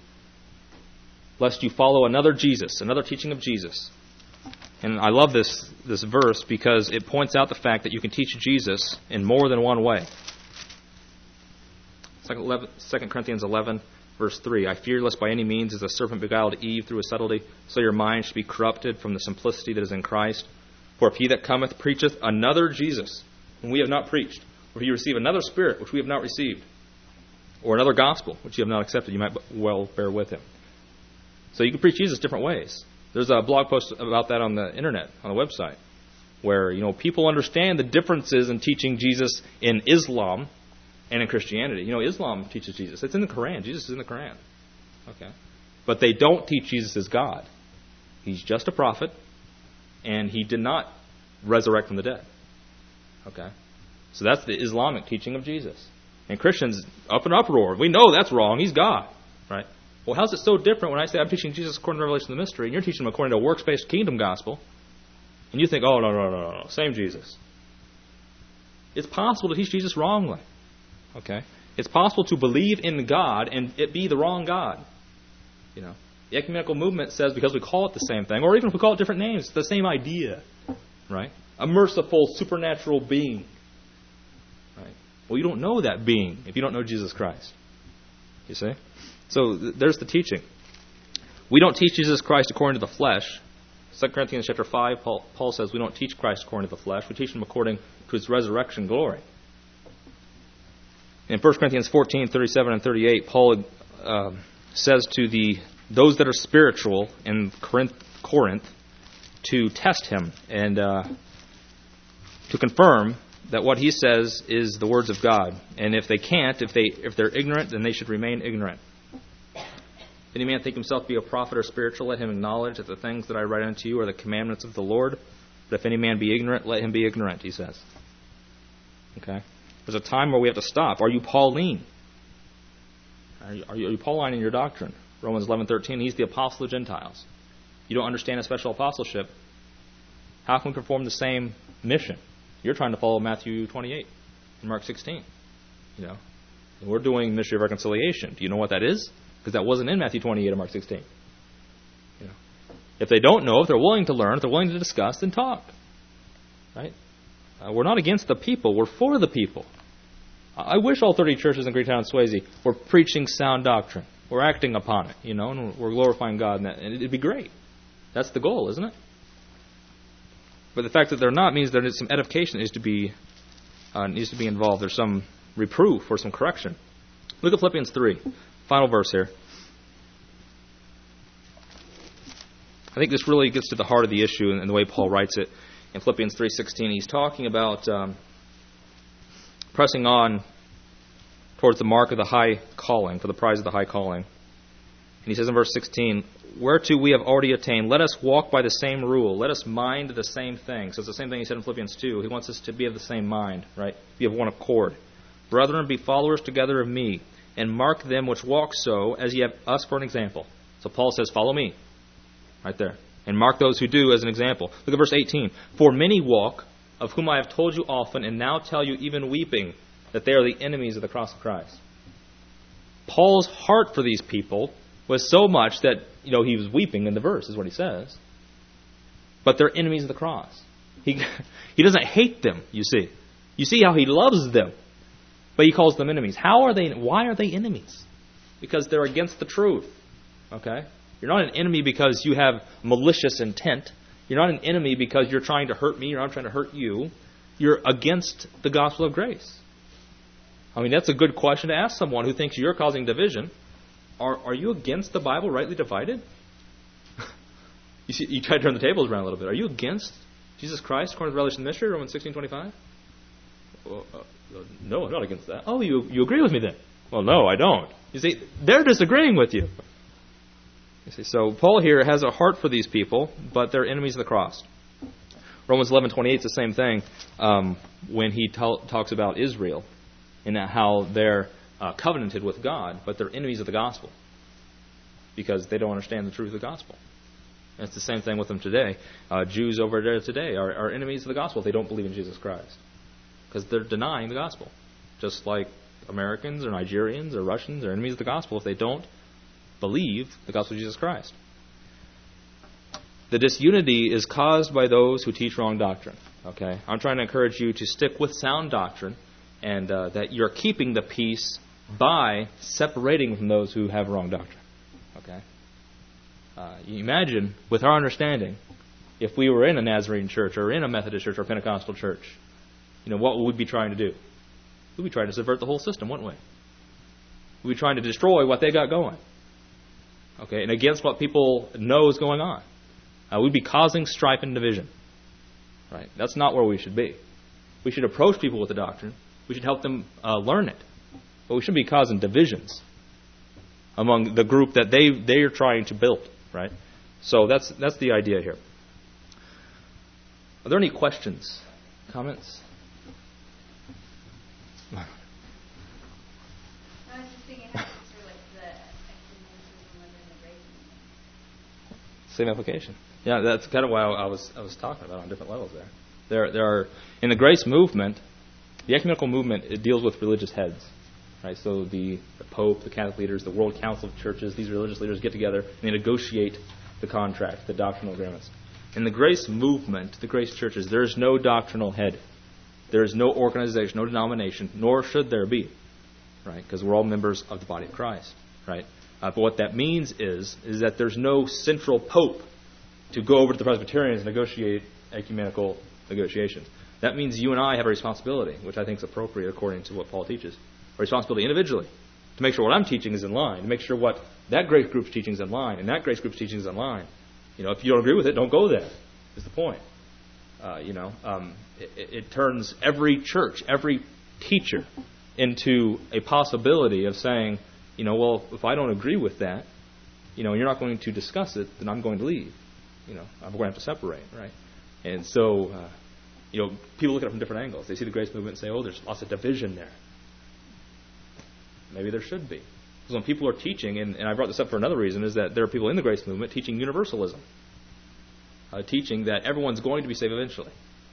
lest you follow another Jesus, another teaching of Jesus. And I love this, this verse because it points out the fact that you can teach Jesus in more than one way. Second Corinthians eleven, verse three, I fear lest by any means as the serpent beguiled Eve through his subtlety, so your mind should be corrupted from the simplicity that is in Christ. For if he that cometh preacheth another Jesus, whom we have not preached, or if you receive another spirit, which we have not received, or another gospel, which you have not accepted, you might well bear with him. So you can preach Jesus different ways. There's a blog post about that on the internet, on the website, where, you know, people understand the differences in teaching Jesus in Islam and in Christianity. You know, Islam teaches Jesus. It's in the Quran. Jesus is in the Quran. Okay. But they don't teach Jesus as God. He's just a prophet, and he did not resurrect from the dead. Okay. So that's the Islamic teaching of Jesus. And Christians, up in uproar. We know that's wrong. He's God. Right? Well, how's it so different when I say I'm teaching Jesus according to Revelation of the Mystery, and you're teaching him according to a works-based kingdom gospel, and you think, oh, no, no, no, no, no, same Jesus. It's possible to teach Jesus wrongly. Okay? It's possible to believe in God and it be the wrong God. You know, the ecumenical movement says because we call it the same thing, or even if we call it different names, it's the same idea. Right? A merciful, supernatural being. Right? Well, you don't know that being if you don't know Jesus Christ. You see? So th- there's the teaching. We don't teach Jesus Christ according to the flesh. Second Corinthians chapter five, Paul, Paul says we don't teach Christ according to the flesh. We teach him according to his resurrection glory. In First Corinthians fourteen, thirty-seven and thirty-eight, Paul uh, says to the those that are spiritual in Corinth, Corinth to test him and uh, to confirm that what he says is the words of God. And if they can't, if they if they're ignorant, then they should remain ignorant. If any man think himself to be a prophet or spiritual, let him acknowledge that the things that I write unto you are the commandments of the Lord. But if any man be ignorant, let him be ignorant, he says. Okay? There's a time where we have to stop. Are you Pauline? Are you, are you, are you Pauline in your doctrine? Romans eleven thirteen, he's the apostle of Gentiles. You don't understand a special apostleship. How can we perform the same mission? You're trying to follow Matthew twenty-eight and Mark sixteen. You know, and we're doing Mystery of Reconciliation. Do you know what that is? Because that wasn't in Matthew twenty-eight or Mark sixteen. You know, if they don't know, if they're willing to learn, if they're willing to discuss, then talk. Right? Uh, we're not against the people. We're for the people. I wish all thirty churches in Greektown and Swayze were preaching sound doctrine. We're acting upon it, you know, and we're glorifying God, and, that, and it'd be great. That's the goal, isn't it? But the fact that they're not means there is some edification that needs to be uh, needs to be involved. There's some reproof or some correction. Look at Philippians three, final verse here. I think this really gets to the heart of the issue and the way Paul writes it in Philippians three sixteen. He's talking about um, pressing on towards the mark of the high calling, for the prize of the high calling. And he says in verse sixteen, whereto we have already attained, let us walk by the same rule, let us mind the same thing. So it's the same thing he said in Philippians two. He wants us to be of the same mind, right? Be of one accord. Brethren, be followers together of me, and mark them which walk so, as ye have us for an example. So Paul says, follow me. Right there. And mark those who do as an example. Look at verse eighteen. For many walk, of whom I have told you often, and now tell you even weeping, that they are the enemies of the cross of Christ. Paul's heart for these people was so much that, you know, he was weeping in the verse, is what he says. But they're enemies of the cross. He, he doesn't hate them, you see. You see how he loves them. But he calls them enemies. How are they? Why are they enemies? Because they're against the truth. Okay? You're not an enemy because you have malicious intent. You're not an enemy because you're trying to hurt me or I'm trying to hurt you. You're against the gospel of grace. I mean, that's a good question to ask someone who thinks you're causing division. Are are you against the Bible rightly divided? you see, you try to turn the tables around a little bit. Are you against Jesus Christ according to the Revelation Mystery, Romans sixteen twenty-five? Well, uh, no, I'm not against that. Oh, you you agree with me then? Well, no, I don't. You see, they're disagreeing with you. You see, so Paul here has a heart for these people, but they're enemies of the cross. Romans eleven twenty-eight is the same thing um, when he t- talks about Israel and how they're uh, covenanted with God, but they're enemies of the gospel because they don't understand the truth of the gospel. And it's the same thing with them today. Uh, Jews over there today are, are enemies of the gospel if they don't believe in Jesus Christ because they're denying the gospel. Just like Americans or Nigerians or Russians are enemies of the gospel if they don't believe the gospel of Jesus Christ. The disunity is caused by those who teach wrong doctrine. Okay, I'm trying to encourage you to stick with sound doctrine, and uh, that you're keeping the peace by separating from those who have wrong doctrine. Okay, uh, you imagine with our understanding, if we were in a Nazarene church or in a Methodist church or Pentecostal church, you know, what would we be trying to do? We'd be trying to subvert the whole system, wouldn't we? We'd be trying to destroy what they got going. Okay, and against what people know is going on. Uh, we'd be causing strife and division. Right? That's not where we should be. We should approach people with the doctrine. We should help them uh, learn it. But we shouldn't be causing divisions among the group that they, they are trying to build. Right? So that's that's the idea here. Are there any questions? Comments? Same application. Yeah, that's kind of why I was I was talking about on different levels there. There there are in the grace movement, the ecumenical movement, it deals with religious heads, right? So the, the Pope, the Catholic leaders, the World Council of Churches, these religious leaders get together and they negotiate the contract, the doctrinal agreements. In the grace movement, the grace churches, there is no doctrinal head. There is no organization, no denomination, nor should there be, right? Because we're all members of the body of Christ, right? Uh, but what that means is, is that there's no central pope to go over to the Presbyterians and negotiate ecumenical negotiations. That means you and I have a responsibility, which I think is appropriate according to what Paul teaches. A responsibility individually to make sure what I'm teaching is in line, to make sure what that grace group's teaching is in line, and that grace group's teaching is in line. You know, if you don't agree with it, don't go there, is the point. Uh, you know, um, it, it turns every church, every teacher into a possibility of saying, you know, well, if I don't agree with that, you know, you're not going to discuss it, then I'm going to leave. You know, I'm going to have to separate, right? And so, uh, you know, people look at it from different angles. They see the grace movement and say, oh, there's lots of division there. Maybe there should be. Because when people are teaching, and, and I brought this up for another reason, is that there are people in the grace movement teaching universalism. Uh, teaching that everyone's going to be saved eventually.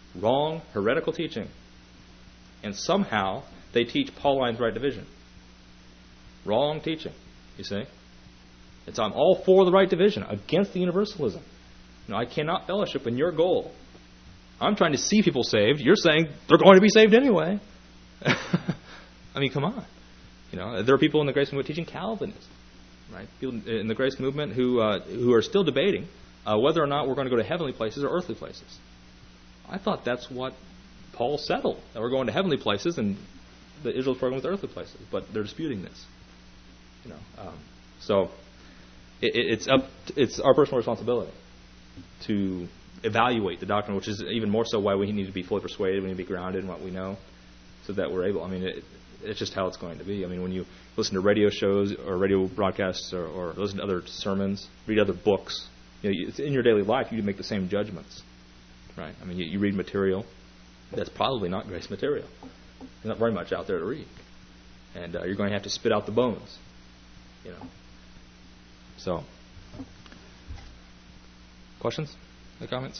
Wrong, heretical teaching. And somehow they teach Pauline's right division. Wrong teaching, you see. It's I'm all for the right division, against the universalism. No, I cannot fellowship in your goal. I'm trying to see people saved. You're saying they're going to be saved anyway. I mean, come on. You know, there are people in the grace movement teaching Calvinism, right? People in the grace movement who uh, who are still debating uh, whether or not we're going to go to heavenly places or earthly places. I thought that's what Paul settled, that we're going to heavenly places and that Israel's program with earthly places. But they're disputing this. You know, um, so it, it's up. It's our personal responsibility to evaluate the doctrine, which is even more so why we need to be fully persuaded, we need to be grounded in what we know, so that we're able. I mean, it, it's just how it's going to be. I mean, when you listen to radio shows or radio broadcasts or, or listen to other sermons, read other books, you know, it's in your daily life you make the same judgments, right? I mean, you, you read material that's probably not grace material. There's not very much out there to read, and uh, you're going to have to spit out the bones, you know. So, questions? The comments?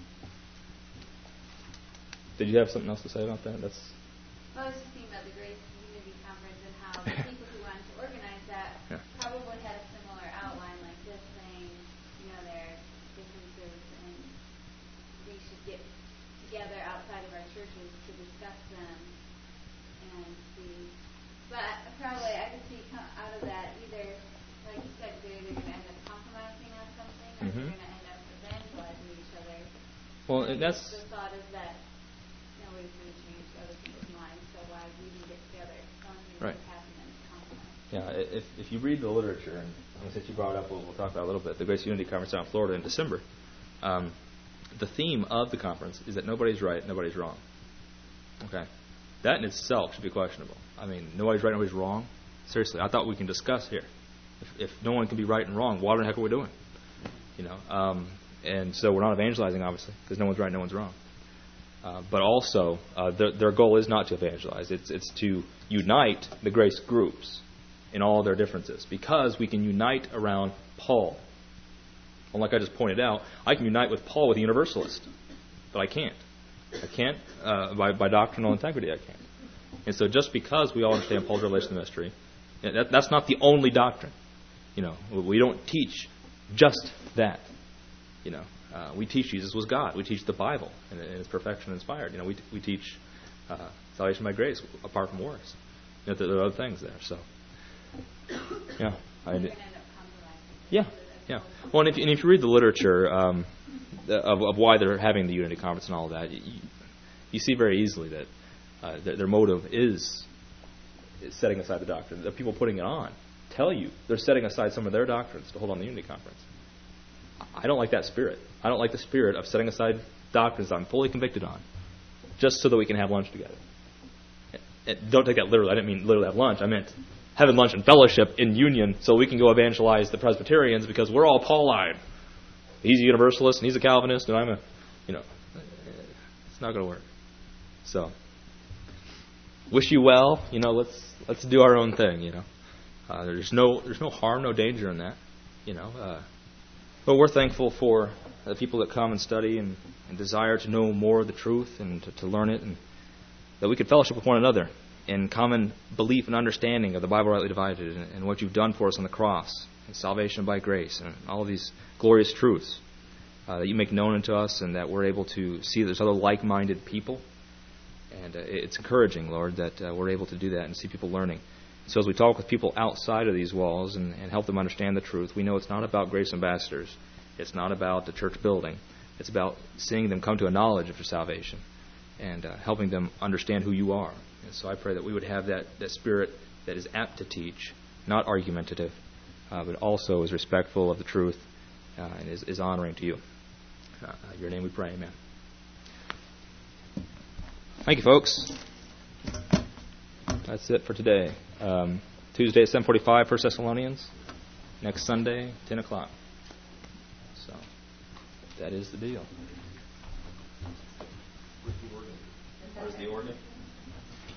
Did you have something else to say about that? That's. Well, I was just thinking about the Grace Unity Conference and how the people who wanted to organize that yeah. probably had a similar outline like this, saying, you know, there are differences and we should get together outside of our churches to discuss them and see. But probably I could see out of that either, like you said, they're either going to end up compromising on something or mm-hmm. they're going to end up evangelizing each other. Well, and that's. The thought is that nobody's going to change other people's minds, so why we can get together? Right. Compromise. Yeah, if if you read the literature, and since you brought it up, we'll, we'll talk about it a little bit. The Grace Unity Conference out in Florida in December. Um, the theme of the conference is that nobody's right, nobody's wrong. Okay, that in itself should be questionable. I mean, nobody's right, nobody's wrong. Seriously, I thought we can discuss here. If, if no one can be right and wrong, what the heck are we doing? You know, um, and so we're not evangelizing, obviously, because no one's right, no one's wrong. Uh, but also, uh, their, their goal is not to evangelize. It's it's to unite the grace groups in all their differences, because we can unite around Paul. And like I just pointed out, I can unite with Paul with a universalist, but I can't. I can't uh, by by doctrinal integrity. I can't. And so, just because we all understand Paul's revelation mystery, that, that's not the only doctrine. You know, we don't teach just that. You know, uh, we teach Jesus was God. We teach the Bible and, and its perfection inspired. You know, we we teach uh, salvation by grace apart from works. You know, there are other things there. So, yeah, I did. Yeah, yeah. Well, and if, and if you read the literature um, of, of why they're having the Unity Conference and all of that, you, you see very easily that uh, their, their motive is, is setting aside the doctrine. The people putting it on tell you they're setting aside some of their doctrines to hold on the Unity Conference. I don't like that spirit. I don't like the spirit of setting aside doctrines I'm fully convicted on just so that we can have lunch together. And don't take that literally. I didn't mean literally have lunch. I meant having lunch and fellowship in union so we can go evangelize the Presbyterians because we're all Pauline. He's a Universalist and he's a Calvinist and I'm a, you know, it's not going to work. So, wish you well. You know, let's let's do our own thing. You know, uh, there's no there's no harm, no danger in that. You know. Uh, But we're thankful for the people that come and study and, and desire to know more of the truth and to, to learn it, and that we could fellowship with one another in common belief and understanding of the Bible rightly divided and, and what you've done for us on the cross and salvation by grace and all of these glorious truths uh, that you make known unto us, and that we're able to see there's other like-minded people. And uh, it's encouraging, Lord, that uh, we're able to do that and see people learning. So as we talk with people outside of these walls and, and help them understand the truth, we know it's not about Grace Ambassadors. It's not about the church building. It's about seeing them come to a knowledge of your salvation and uh, helping them understand who you are. And so I pray that we would have that, that spirit that is apt to teach, not argumentative, uh, but also is respectful of the truth uh, and is, is honoring to you. Uh, in your name we pray, amen. Thank you, folks. That's it for today. Um, Tuesday at seven forty-five, First Thessalonians. Next Sunday, ten o'clock. So, that is the deal. Where's the organ? Where's the organ?